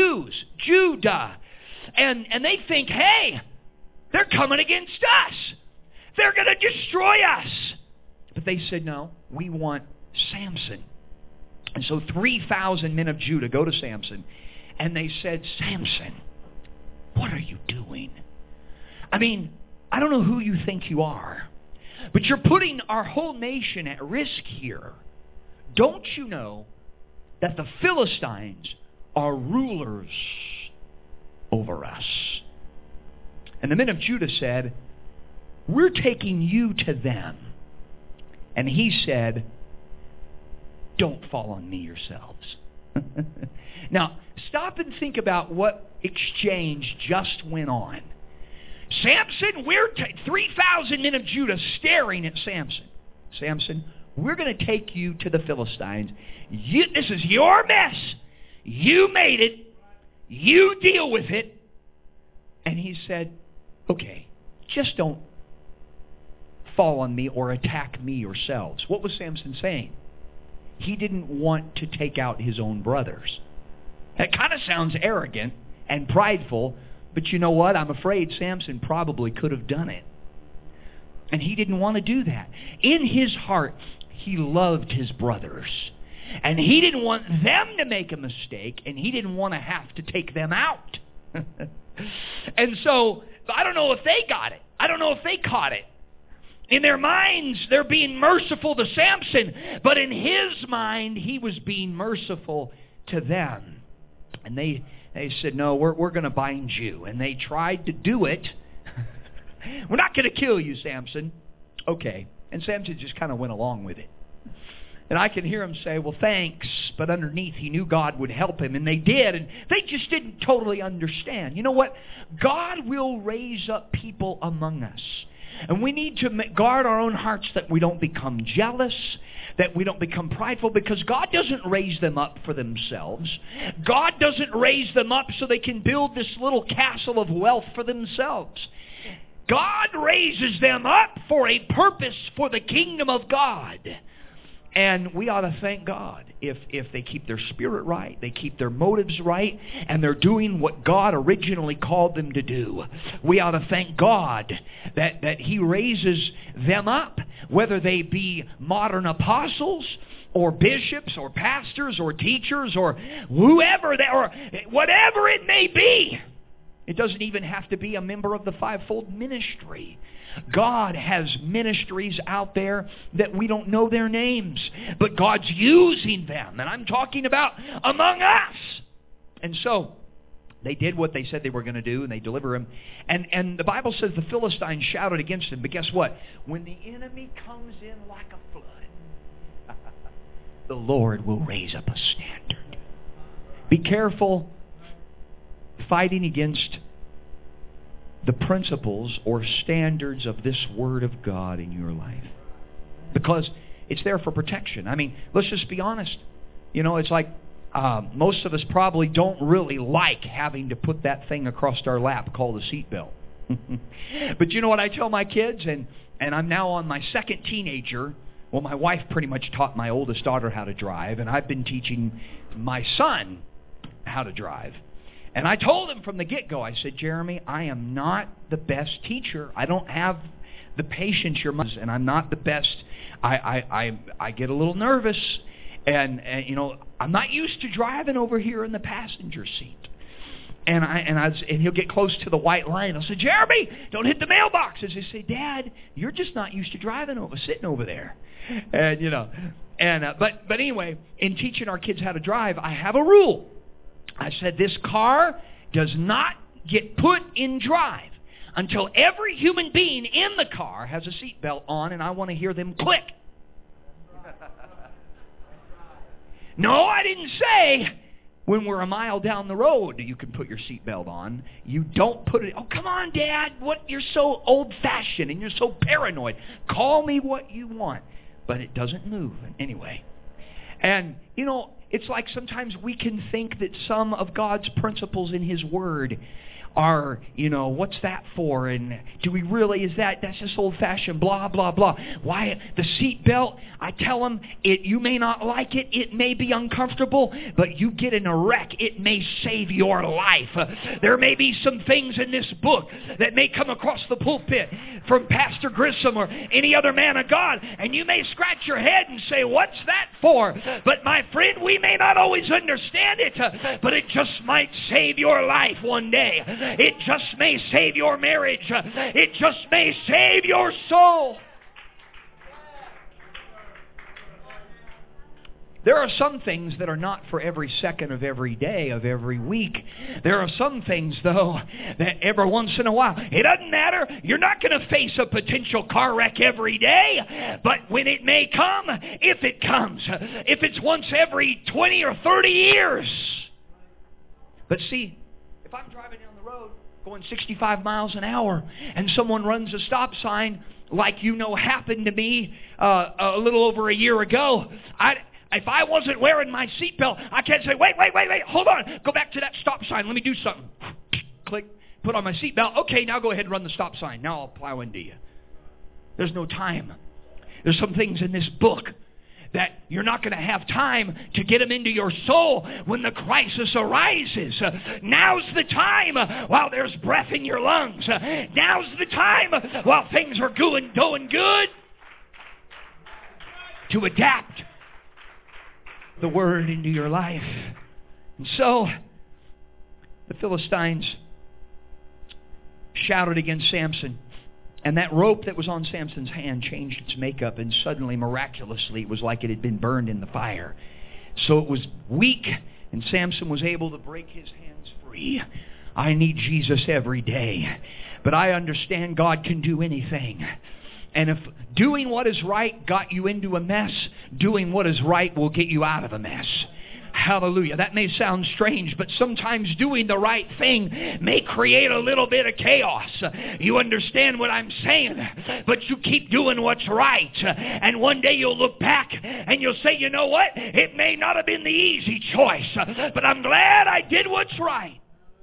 C: Judah. And they think, hey, they're coming against us. They're going to destroy us. But they said, no, we want Samson. And so 3,000 men of Judah go to Samson, and they said, Samson, what are you doing? I mean, I don't know who you think you are, but you're putting our whole nation at risk here. Don't you know that the Philistines are rulers over us? And the men of Judah said, we're taking you to them. And he said, don't fall on me yourselves. Now, stop and think about what exchange just went on. Samson, 3,000 men of Judah staring at Samson. Samson, we're going to take you to the Philistines. This is your mess. You made it. You deal with it. And he said, okay, just don't fall on me or attack me yourselves. What was Samson saying? He didn't want to take out his own brothers. That kind of sounds arrogant and prideful, but you know what? I'm afraid Samson probably could have done it. And he didn't want to do that. In his heart, he loved his brothers. And he didn't want them to make a mistake, and he didn't want to have to take them out. And so, I don't know if they got it. I don't know if they caught it. In their minds, they're being merciful to Samson, but in his mind, he was being merciful to them. And they said, no, we're going to bind you. And they tried to do it. We're not going to kill you, Samson. Okay. And Samson just kind of went along with it. And I can hear him say, well, thanks. But underneath, he knew God would help him. And they did. And they just didn't totally understand. You know what? God will raise up people among us. And we need to guard our own hearts that we don't become jealous, that we don't become prideful, because God doesn't raise them up for themselves. God doesn't raise them up so they can build this little castle of wealth for themselves. God raises them up for a purpose for the kingdom of God. And we ought to thank God if they keep their spirit right, they keep their motives right, and they're doing what God originally called them to do. We ought to thank God that He raises them up, whether they be modern apostles or bishops or pastors or teachers or whoever, or whatever it may be. It doesn't even have to be a member of the fivefold ministry. God has ministries out there that we don't know their names, but God's using them. And I'm talking about among us. And so they did what they said they were going to do, and they deliver him. And the Bible says the Philistines shouted against him. But guess what? When the enemy comes in like a flood, the Lord will raise up a standard. Be careful fighting against the principles or standards of this Word of God in your life, because it's there for protection. I mean, let's just be honest. You know, it's like most of us probably don't really like having to put that thing across our lap called a seatbelt. But you know what I tell my kids, and I'm now on my second teenager. Well, my wife pretty much taught my oldest daughter how to drive, and I've been teaching my son how to drive. And I told him from the get-go, I said, Jeremy, I am not the best teacher. I don't have the patience your mother, and I'm not the best. I get a little nervous, and you know, I'm not used to driving over here in the passenger seat. And he'll get close to the white line. I'll say, Jeremy, don't hit the mailboxes. He say, Dad, you're just not used to sitting over there. And you know, but anyway, in teaching our kids how to drive, I have a rule. I said, this car does not get put in drive until every human being in the car has a seatbelt on, and I want to hear them click. No, I didn't say when we're a mile down the road, you can put your seatbelt on. You don't put it, oh, come on, Dad, what? You're so old-fashioned and you're so paranoid. Call me what you want. But it doesn't move anyway. And, you know, it's like sometimes we can think that some of God's principles in His Word are, you know, what's that for? And do we really, that's just old-fashioned, blah, blah, blah. Why, the seatbelt, I tell them, you may not like it, it may be uncomfortable, but you get in a wreck, it may save your life. There may be some things in this book that may come across the pulpit from Pastor Grissom or any other man of God, and you may scratch your head and say, what's that for? But my friend, we may not always understand it, but it just might save your life one day. It just may save your marriage. It just may save your soul. There are some things that are not for every second of every day of every week. There are some things, though, that every once in a while, it doesn't matter. You're not going to face a potential car wreck every day. But when it may come, if it comes, if it's once every 20 or 30 years. But see, if I'm driving down the road going 65 miles an hour and someone runs a stop sign like you know happened to me a little over a year ago, if I wasn't wearing my seatbelt, I can't say, wait, hold on. Go back to that stop sign. Let me do something. Click, put on my seatbelt. Okay, now go ahead and run the stop sign. Now I'll plow into you. There's no time. There's some things in this book that you're not going to have time to get them into your soul when the crisis arises. Now's the time while there's breath in your lungs. Now's the time while things are going good to adapt the Word into your life. And so the Philistines shouted against Samson. And that rope that was on Samson's hand changed its makeup, and suddenly, miraculously, it was like it had been burned in the fire. So it was weak, and Samson was able to break his hands free. I need Jesus every day. But I understand God can do anything. And if doing what is right got you into a mess, doing what is right will get you out of a mess. Hallelujah. That may sound strange, but sometimes doing the right thing may create a little bit of chaos. You understand what I'm saying? But you keep doing what's right. And one day you'll look back and you'll say, you know what? It may not have been the easy choice, but I'm glad I did what's right.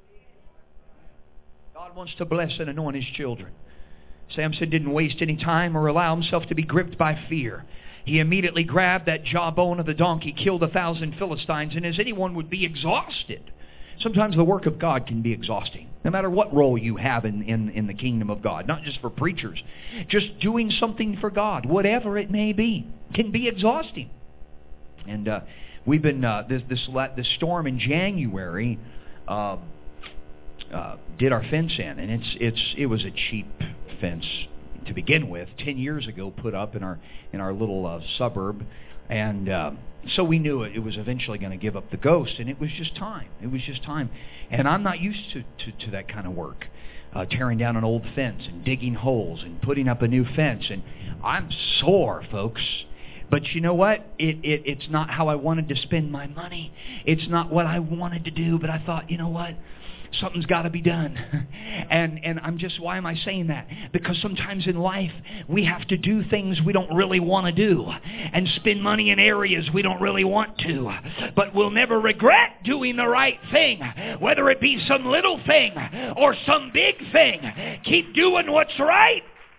C: God wants to bless and anoint His children. Samson didn't waste any time or allow himself to be gripped by fear. He immediately grabbed that jawbone of the donkey, killed 1,000 Philistines, and as anyone would be exhausted. Sometimes the work of God can be exhausting, no matter what role you have in the kingdom of God. Not just for preachers. Just doing something for God, whatever it may be, can be exhausting. And we've been, this storm in January did our fence in, and it was a cheap fence to begin with, 10 years ago, put up in our little suburb, and so we knew it was eventually going to give up the ghost, and it was just time. And I'm not used to that kind of work, tearing down an old fence and digging holes and putting up a new fence, and I'm sore, folks. But you know what? It's not how I wanted to spend my money. It's not what I wanted to do, but I thought, you know what? Something's got to be done. And why am I saying that? Because sometimes in life we have to do things we don't really want to do and spend money in areas we don't really want to. But we'll never regret doing the right thing, whether it be some little thing or some big thing. Keep doing what's right.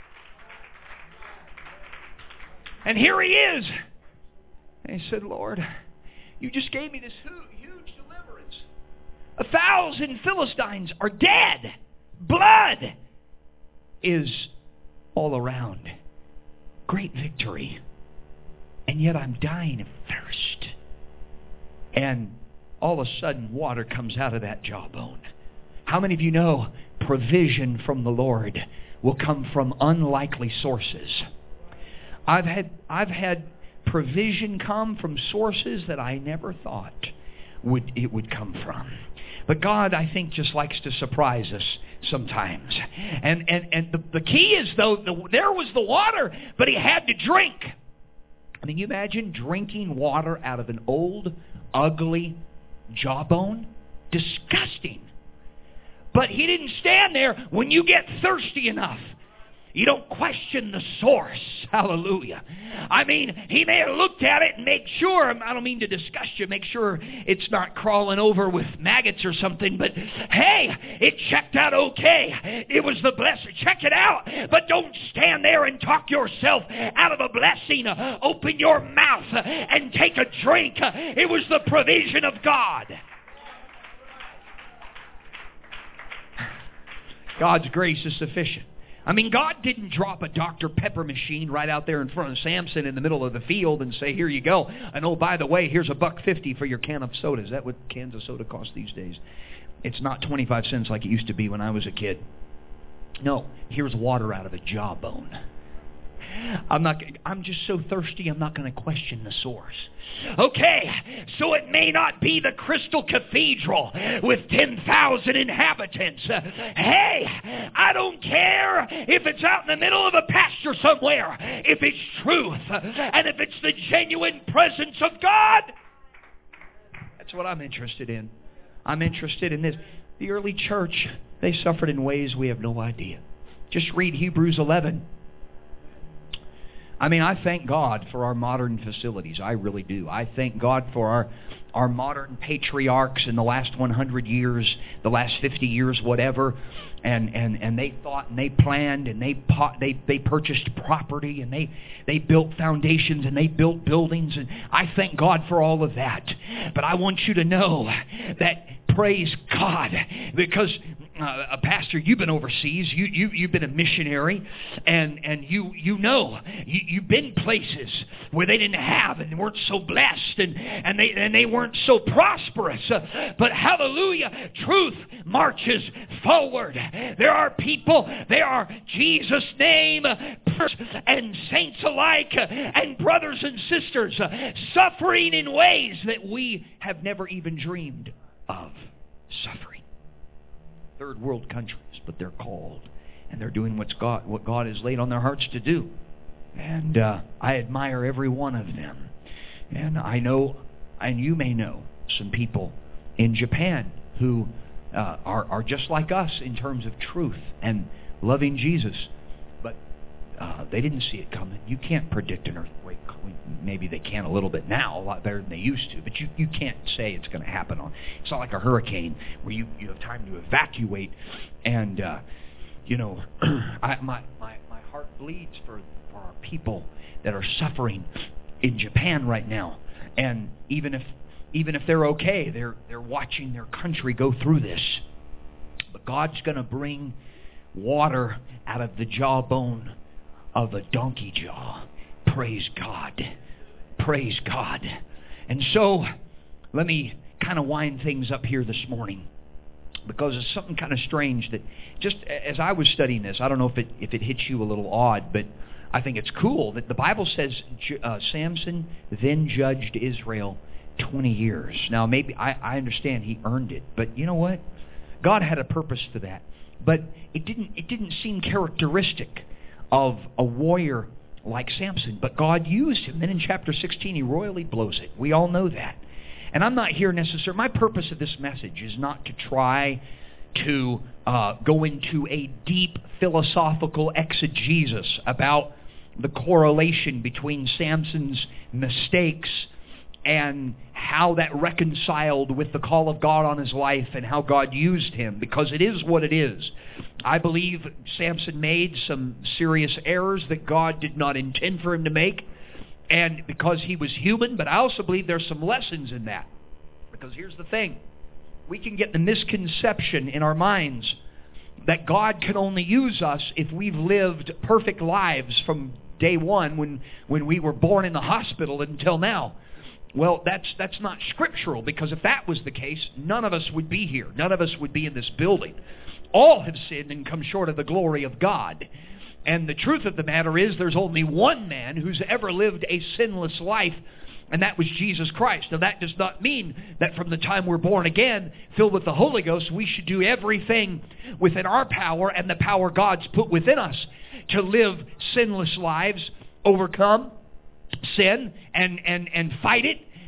C: And here he is. And he said, Lord, you just gave me this huge deliverance. 1,000 Philistines are dead. Blood is all around. Great victory. And yet I'm dying of thirst. And all of a sudden water comes out of that jawbone. How many of you know provision from the Lord will come from unlikely sources? I've had provision come from sources that I never thought it would come from. But God, I think, just likes to surprise us sometimes. And the key is, though, there was the water, but he had to drink. I mean, you imagine drinking water out of an old, ugly jawbone? Disgusting. But he didn't stand there. When you get thirsty enough, you don't question the source. Hallelujah. I mean, he may have looked at it and made sure, I don't mean to disgust you, make sure it's not crawling over with maggots or something, but hey, it checked out okay. It was the blessing. Check it out. But don't stand there and talk yourself out of a blessing. Open your mouth and take a drink. It was the provision of God. God's grace is sufficient. I mean, God didn't drop a Dr. Pepper machine right out there in front of Samson in the middle of the field and say, here you go. And oh, by the way, here's $1.50 for your can of soda. Is that what cans of soda cost these days? It's not 25 cents like it used to be when I was a kid. No, here's water out of a jawbone. I'm just so thirsty, I'm not going to question the source. Okay, so it may not be the Crystal Cathedral with 10,000 inhabitants. Hey, I don't care if it's out in the middle of a pasture somewhere. If it's truth and if it's the genuine presence of God, that's what I'm interested in. I'm interested in this. The early church, they suffered in ways we have no idea. Just read Hebrews 11. I mean, I thank God for our modern facilities. I really do. I thank God for our modern patriarchs in the last 100 years, the last 50 years, whatever. And they thought and they planned and they purchased property and they built foundations and they built buildings. And I thank God for all of that. But I want you to know that, praise God, because a pastor, you've been overseas, you've been a missionary, and you know, you've been places where they didn't have and weren't so blessed and they weren't so prosperous. But hallelujah, truth marches forward. There are people, there are Jesus' name and saints alike and brothers and sisters suffering in ways that we have never even dreamed of suffering. Third world countries, but they're called and they're doing what God has laid on their hearts to do. And I admire every one of them. And I know, and you may know, some people in Japan who are just like us in terms of truth and loving Jesus. But they didn't see it coming. You can't predict an earthquake. Maybe they can a little bit now, a lot better than they used to. But you can't say it's going to happen. It's not like a hurricane where you have time to evacuate. And, my heart bleeds for our people that are suffering in Japan right now. And even if they're okay, they're watching their country go through this. But God's going to bring water out of the jawbone of a donkey jaw. Praise God. Praise God. And so, let me kind of wind things up here this morning, because it's something kind of strange that just as I was studying this, I don't know if it hits you a little odd, but I think it's cool that the Bible says Samson then judged Israel 20 years. Now, maybe I understand he earned it, but you know what? God had a purpose to that. But it didn't seem characteristic of a warrior like Samson. But God used him. Then in chapter 16, he royally blows it. We all know that. And I'm not here necessarily. My purpose of this message is not to try to go into a deep philosophical exegesis about the correlation between Samson's mistakes and how that reconciled with the call of God on his life and how God used him, because it is what it is. I believe Samson made some serious errors that God did not intend for him to make, and because he was human, but I also believe there's some lessons in that. Because here's the thing. We can get the misconception in our minds that God can only use us if we've lived perfect lives from day one when we were born in the hospital until now. Well, that's not scriptural, because if that was the case, none of us would be here. None of us would be in this building. All have sinned and come short of the glory of God. And the truth of the matter is there's only one man who's ever lived a sinless life, and that was Jesus Christ. Now, that does not mean that from the time we're born again, filled with the Holy Ghost, we should do everything within our power and the power God's put within us to live sinless lives, overcome sin and fight it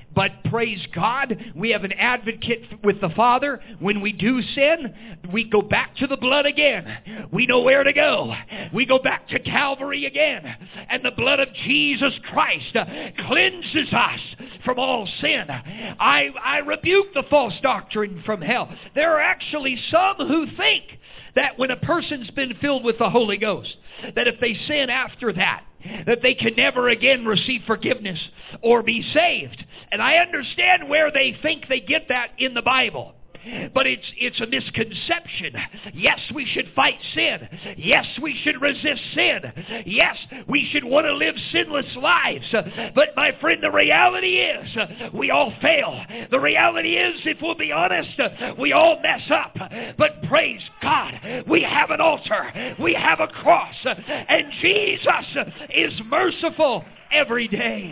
C: But praise God, we have an advocate with the Father. When we do sin, we go back to the blood again. We know where to go. We go back to Calvary again. And the blood of Jesus Christ cleanses us from all sin. I rebuke the false doctrine from hell. There are actually some who think that when a person's been filled with the Holy Ghost, that if they sin after that they can never again receive forgiveness or be saved. And I understand where they think they get that in the Bible. But it's a misconception. Yes, we should fight sin. Yes, we should resist sin. Yes, we should want to live sinless lives. But my friend, the reality is we all fail. The reality is, if we'll be honest, we all mess up. But praise God, we have an altar. We have a cross. And Jesus is merciful every day.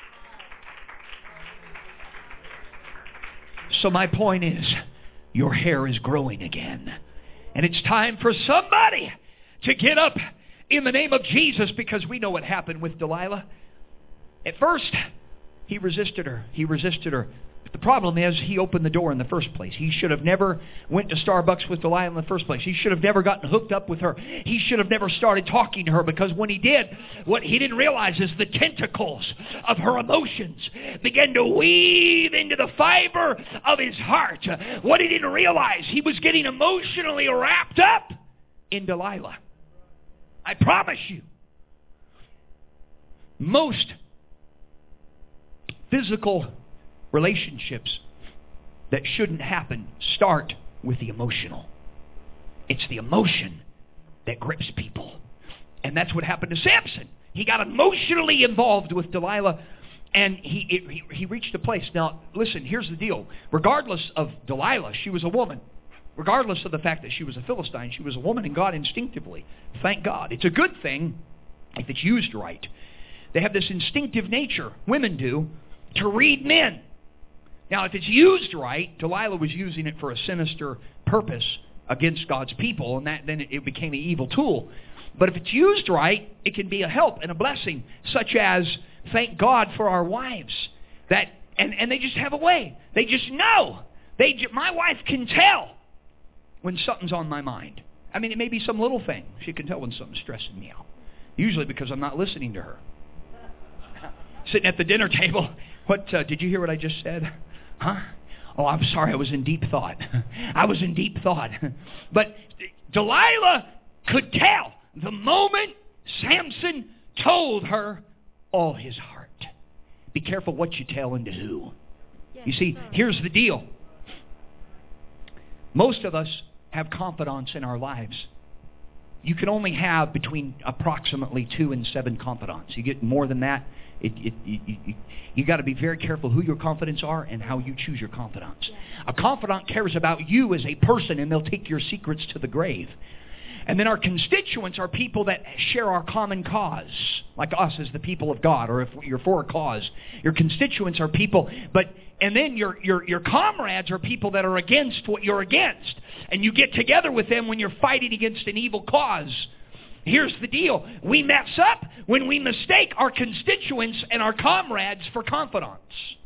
C: So my point is, your hair is growing again. And it's time for somebody to get up in the name of Jesus, because we know what happened with Delilah. At first, he resisted her. But the problem is, he opened the door in the first place. He should have never went to Starbucks with Delilah in the first place. He should have never gotten hooked up with her. He should have never started talking to her, because when he did, what he didn't realize is the tentacles of her emotions began to weave into the fiber of his heart. What he didn't realize, he was getting emotionally wrapped up in Delilah. I promise you, most physical relationships that shouldn't happen start with the emotional. It's the emotion that grips people. And that's what happened to Samson. He got emotionally involved with Delilah, and he reached a place. Now, listen, here's the deal. Regardless of Delilah, she was a woman. Regardless of the fact that she was a Philistine, she was a woman in God instinctively. Thank God. It's a good thing if it's used right. They have this instinctive nature, women do, to read men. Now, if it's used right, Delilah was using it for a sinister purpose against God's people, and then it became an evil tool. But if it's used right, it can be a help and a blessing, such as, thank God for our wives. And they just have a way. They just know. My wife can tell when something's on my mind. I mean, it may be some little thing. She can tell when something's stressing me out. Usually because I'm not listening to her. Sitting at the dinner table, did you hear what I just said? Huh? Oh, I'm sorry, I was in deep thought. But Delilah could tell the moment Samson told her all his heart. Be careful what you tell and to who. You see, here's the deal. Most of us have confidants in our lives. You can only have between approximately 2 and 7 confidants. You get more than that, you got to be very careful who your confidants are and how you choose your confidants. A confidant cares about you as a person, and they'll take your secrets to the grave. And then our constituents are people that share our common cause, like us as the people of God, or if you're for a cause. Your constituents are people, and then your comrades are people that are against what you're against. And you get together with them when you're fighting against an evil cause. Here's the deal. We mess up when we mistake our constituents and our comrades for confidants.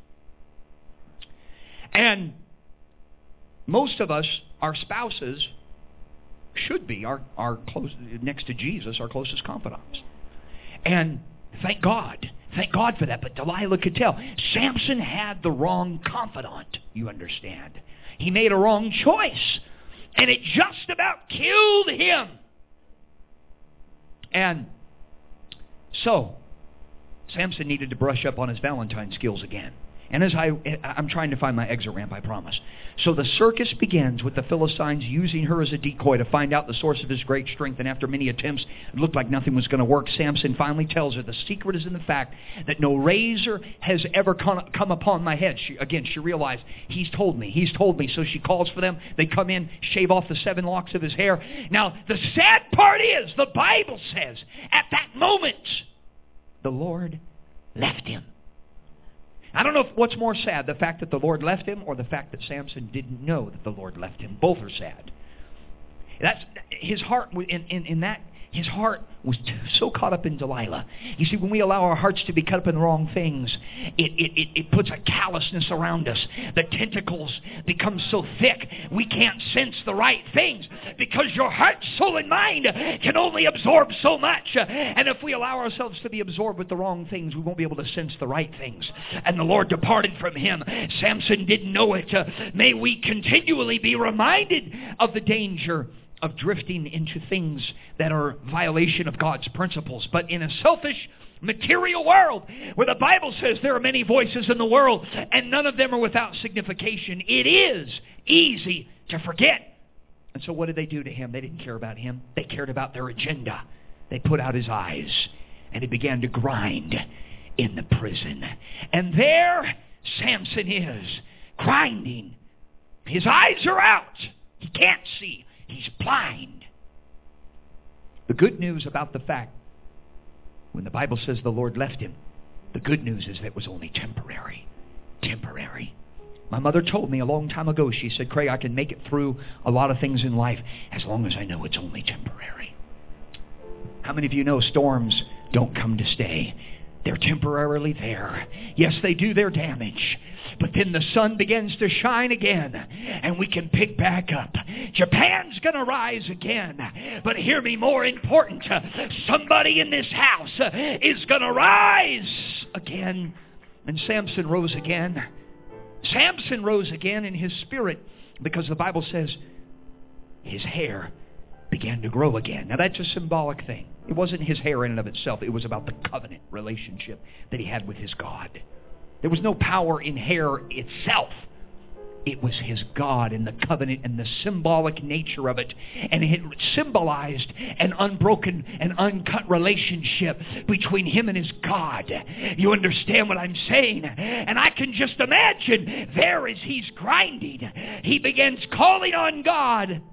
C: And most of us, our spouses, should be our close, next to Jesus, our closest confidants. And thank God for that. But Delilah could tell. Samson had the wrong confidant, you understand. He made a wrong choice. And it just about killed him. And so, Samson needed to brush up on his Valentine skills again. And as I'm trying to find my exit ramp, I promise. So the circus begins with the Philistines using her as a decoy to find out the source of his great strength. And after many attempts, it looked like nothing was going to work. Samson finally tells her the secret is in the fact that no razor has ever come upon my head. She realized, he's told me. So she calls for them. They come in, shave off the 7 locks of his hair. Now, the sad part is, the Bible says, at that moment, the Lord left him. I don't know what's more sad, the fact that the Lord left him or the fact that Samson didn't know that the Lord left him. Both are sad. That's his heart in that
E: His heart was so caught up in Delilah. You see, when we allow our hearts to be caught up in the wrong things, it puts a callousness around us. The tentacles become so thick, we can't sense the right things because your heart, soul, and mind can only absorb so much. And if we allow ourselves to be absorbed with the wrong things, we won't be able to sense the right things. And the Lord departed from him. Samson didn't know it. May we continually be reminded of the danger of drifting into things that are violation of God's principles. But in a selfish, material world, where the Bible says there are many voices in the world, and none of them are without signification, it is easy to forget. And so what did they do to him? They didn't care about him. They cared about their agenda. They put out his eyes, and he began to grind in the prison. And there Samson is, grinding. His eyes are out. He can't see. He's blind. The good news about the fact, when the Bible says the Lord left him, the good news is that it was only temporary. Temporary. My mother told me a long time ago, she said, Craig, I can make it through a lot of things in life as long as I know it's only temporary. How many of you know storms don't come to stay? They're temporarily there. Yes, they do their damage. But then the sun begins to shine again, and we can pick back up. Japan's going to rise again. But hear me, more important, somebody in this house is going to rise again. And Samson rose again. Samson rose again in his spirit, because the Bible says his hair began to grow again. Now that's a symbolic thing. It wasn't his hair in and of itself. It was about the covenant relationship that he had with his God. There was no power in hair itself. It was his God and the covenant and the symbolic nature of it. And it symbolized an unbroken and uncut relationship between him and his God. You understand what I'm saying? And I can just imagine there as he's grinding, he begins calling on God.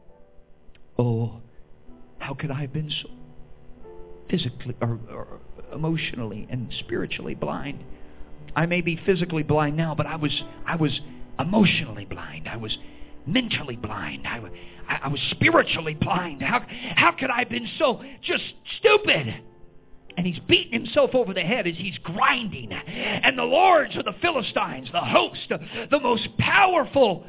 E: Oh, how could I have been so physically or emotionally and spiritually blind? I may be physically blind now, but I was emotionally blind. I was mentally blind. I was spiritually blind. How could I have been so just stupid? And he's beating himself over the head as he's grinding. And the lords of the Philistines, the host, the most powerful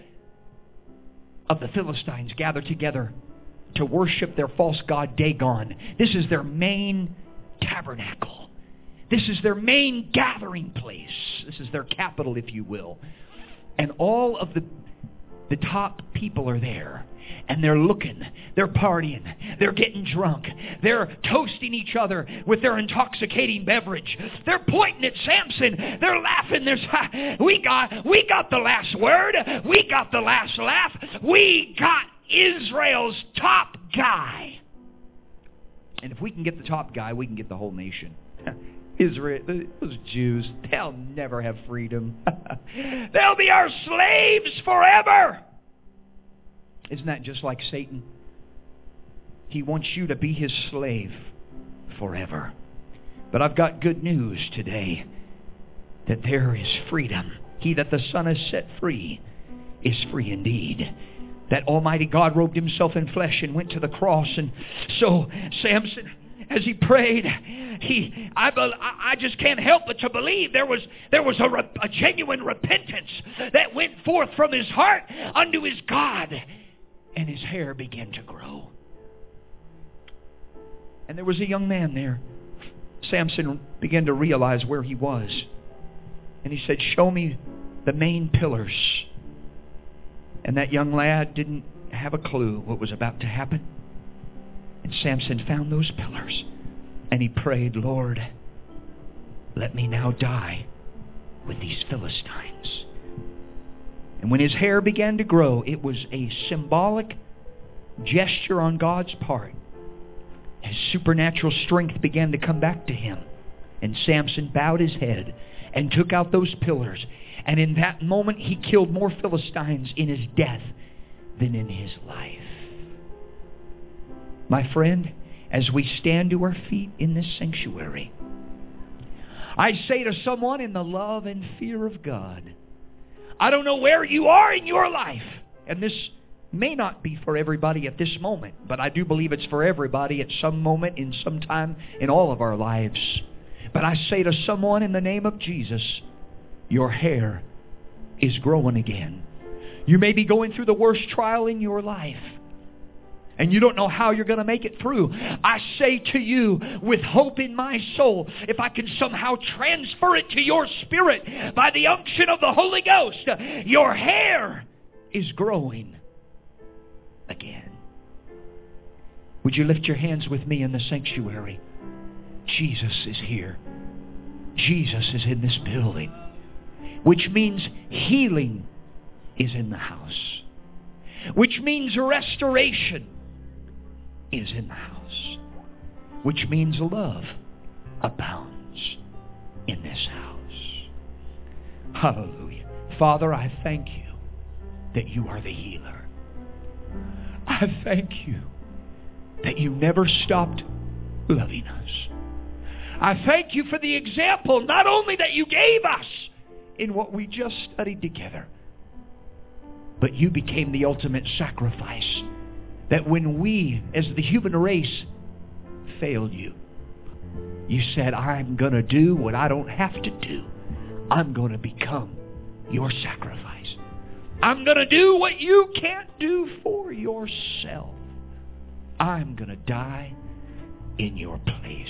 E: of the Philistines, gather together to worship their false god Dagon. This is their main tabernacle. This is their main gathering place. This is their capital, if you will. And all of the top people are there. And they're looking. They're partying. They're getting drunk. They're toasting each other with their intoxicating beverage. They're pointing at Samson. They're laughing. We got the last word. We got the last laugh. We got Israel's top guy. And if we can get the top guy, we can get the whole nation. Israel, those Jews, they'll never have freedom. They'll be our slaves forever. Isn't that just like Satan? He wants you to be his slave forever. But I've got good news today, that there is freedom. He that the Son has set free is free indeed. That Almighty God robed himself in flesh and went to the cross. And so Samson, as he prayed, I just can't help but to believe there was a genuine repentance that went forth from his heart unto his God. And his hair began to grow. And there was a young man there. Samson began to realize where he was. And he said, show me the main pillars. And that young lad didn't have a clue what was about to happen. And Samson found those pillars. And he prayed, Lord, let me now die with these Philistines. And when his hair began to grow, it was a symbolic gesture on God's part. His supernatural strength began to come back to him. And Samson bowed his head and took out those pillars. And in that moment, he killed more Philistines in his death than in his life. My friend, as we stand to our feet in this sanctuary, I say to someone in the love and fear of God, I don't know where you are in your life, and this may not be for everybody at this moment, but I do believe it's for everybody at some moment in some time in all of our lives. But I say to someone in the name of Jesus, your hair is growing again. You may be going through the worst trial in your life, and you don't know how you're going to make it through. I say to you, with hope in my soul, if I can somehow transfer it to your spirit by the unction of the Holy Ghost, your hair is growing again. Would you lift your hands with me in the sanctuary? Jesus is here. Jesus is in this building, which means healing is in the house, which means restoration is in the house, which means love abounds in this house. Hallelujah. Father, I thank you that you are the healer. I thank you that you never stopped loving us. I thank you for the example, not only that you gave us in what we just studied together, but you became the ultimate sacrifice. That when we, as the human race, failed you, you said, I'm going to do what I don't have to do. I'm going to become your sacrifice. I'm going to do what you can't do for yourself. I'm going to die in your place.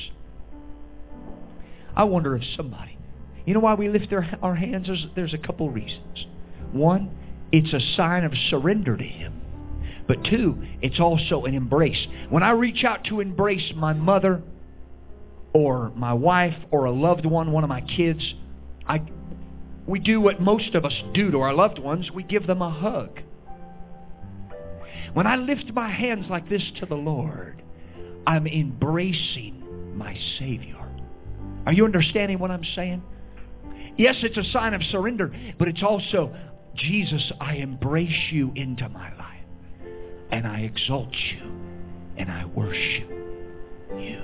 E: I wonder if somebody, you know why we lift our hands? There's a couple reasons. One, it's a sign of surrender to Him. But two, it's also an embrace. When I reach out to embrace my mother or my wife or a loved one, one of my kids, we do what most of us do to our loved ones. We give them a hug. When I lift my hands like this to the Lord, I'm embracing my Savior. Are you understanding what I'm saying? Yes, it's a sign of surrender, but it's also, Jesus, I embrace you into my life. And I exalt you. And I worship you.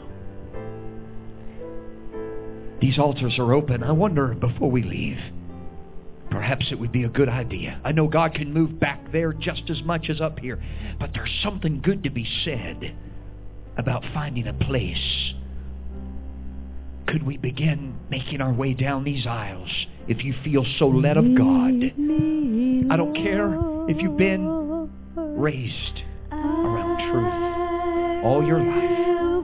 E: These altars are open. I wonder, before we leave, perhaps it would be a good idea. I know God can move back there just as much as up here. But there's something good to be said about finding a place. Could we begin making our way down these aisles if you feel so led of God? I don't care if you've been raised around truth all your life.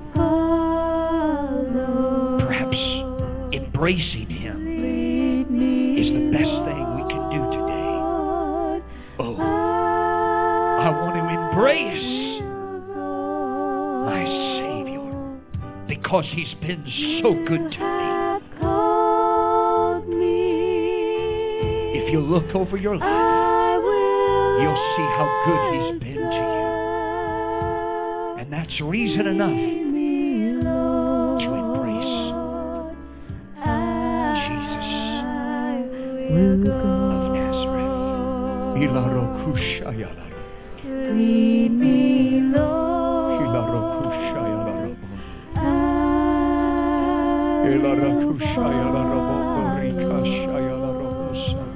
E: Perhaps embracing Him is the best thing we can do today. Oh, I want to embrace my Savior because He's been so good to me. If you look over your life, you'll see how good He's been to you. And that's reason enough to embrace Jesus of Nazareth. Lead me, Lord.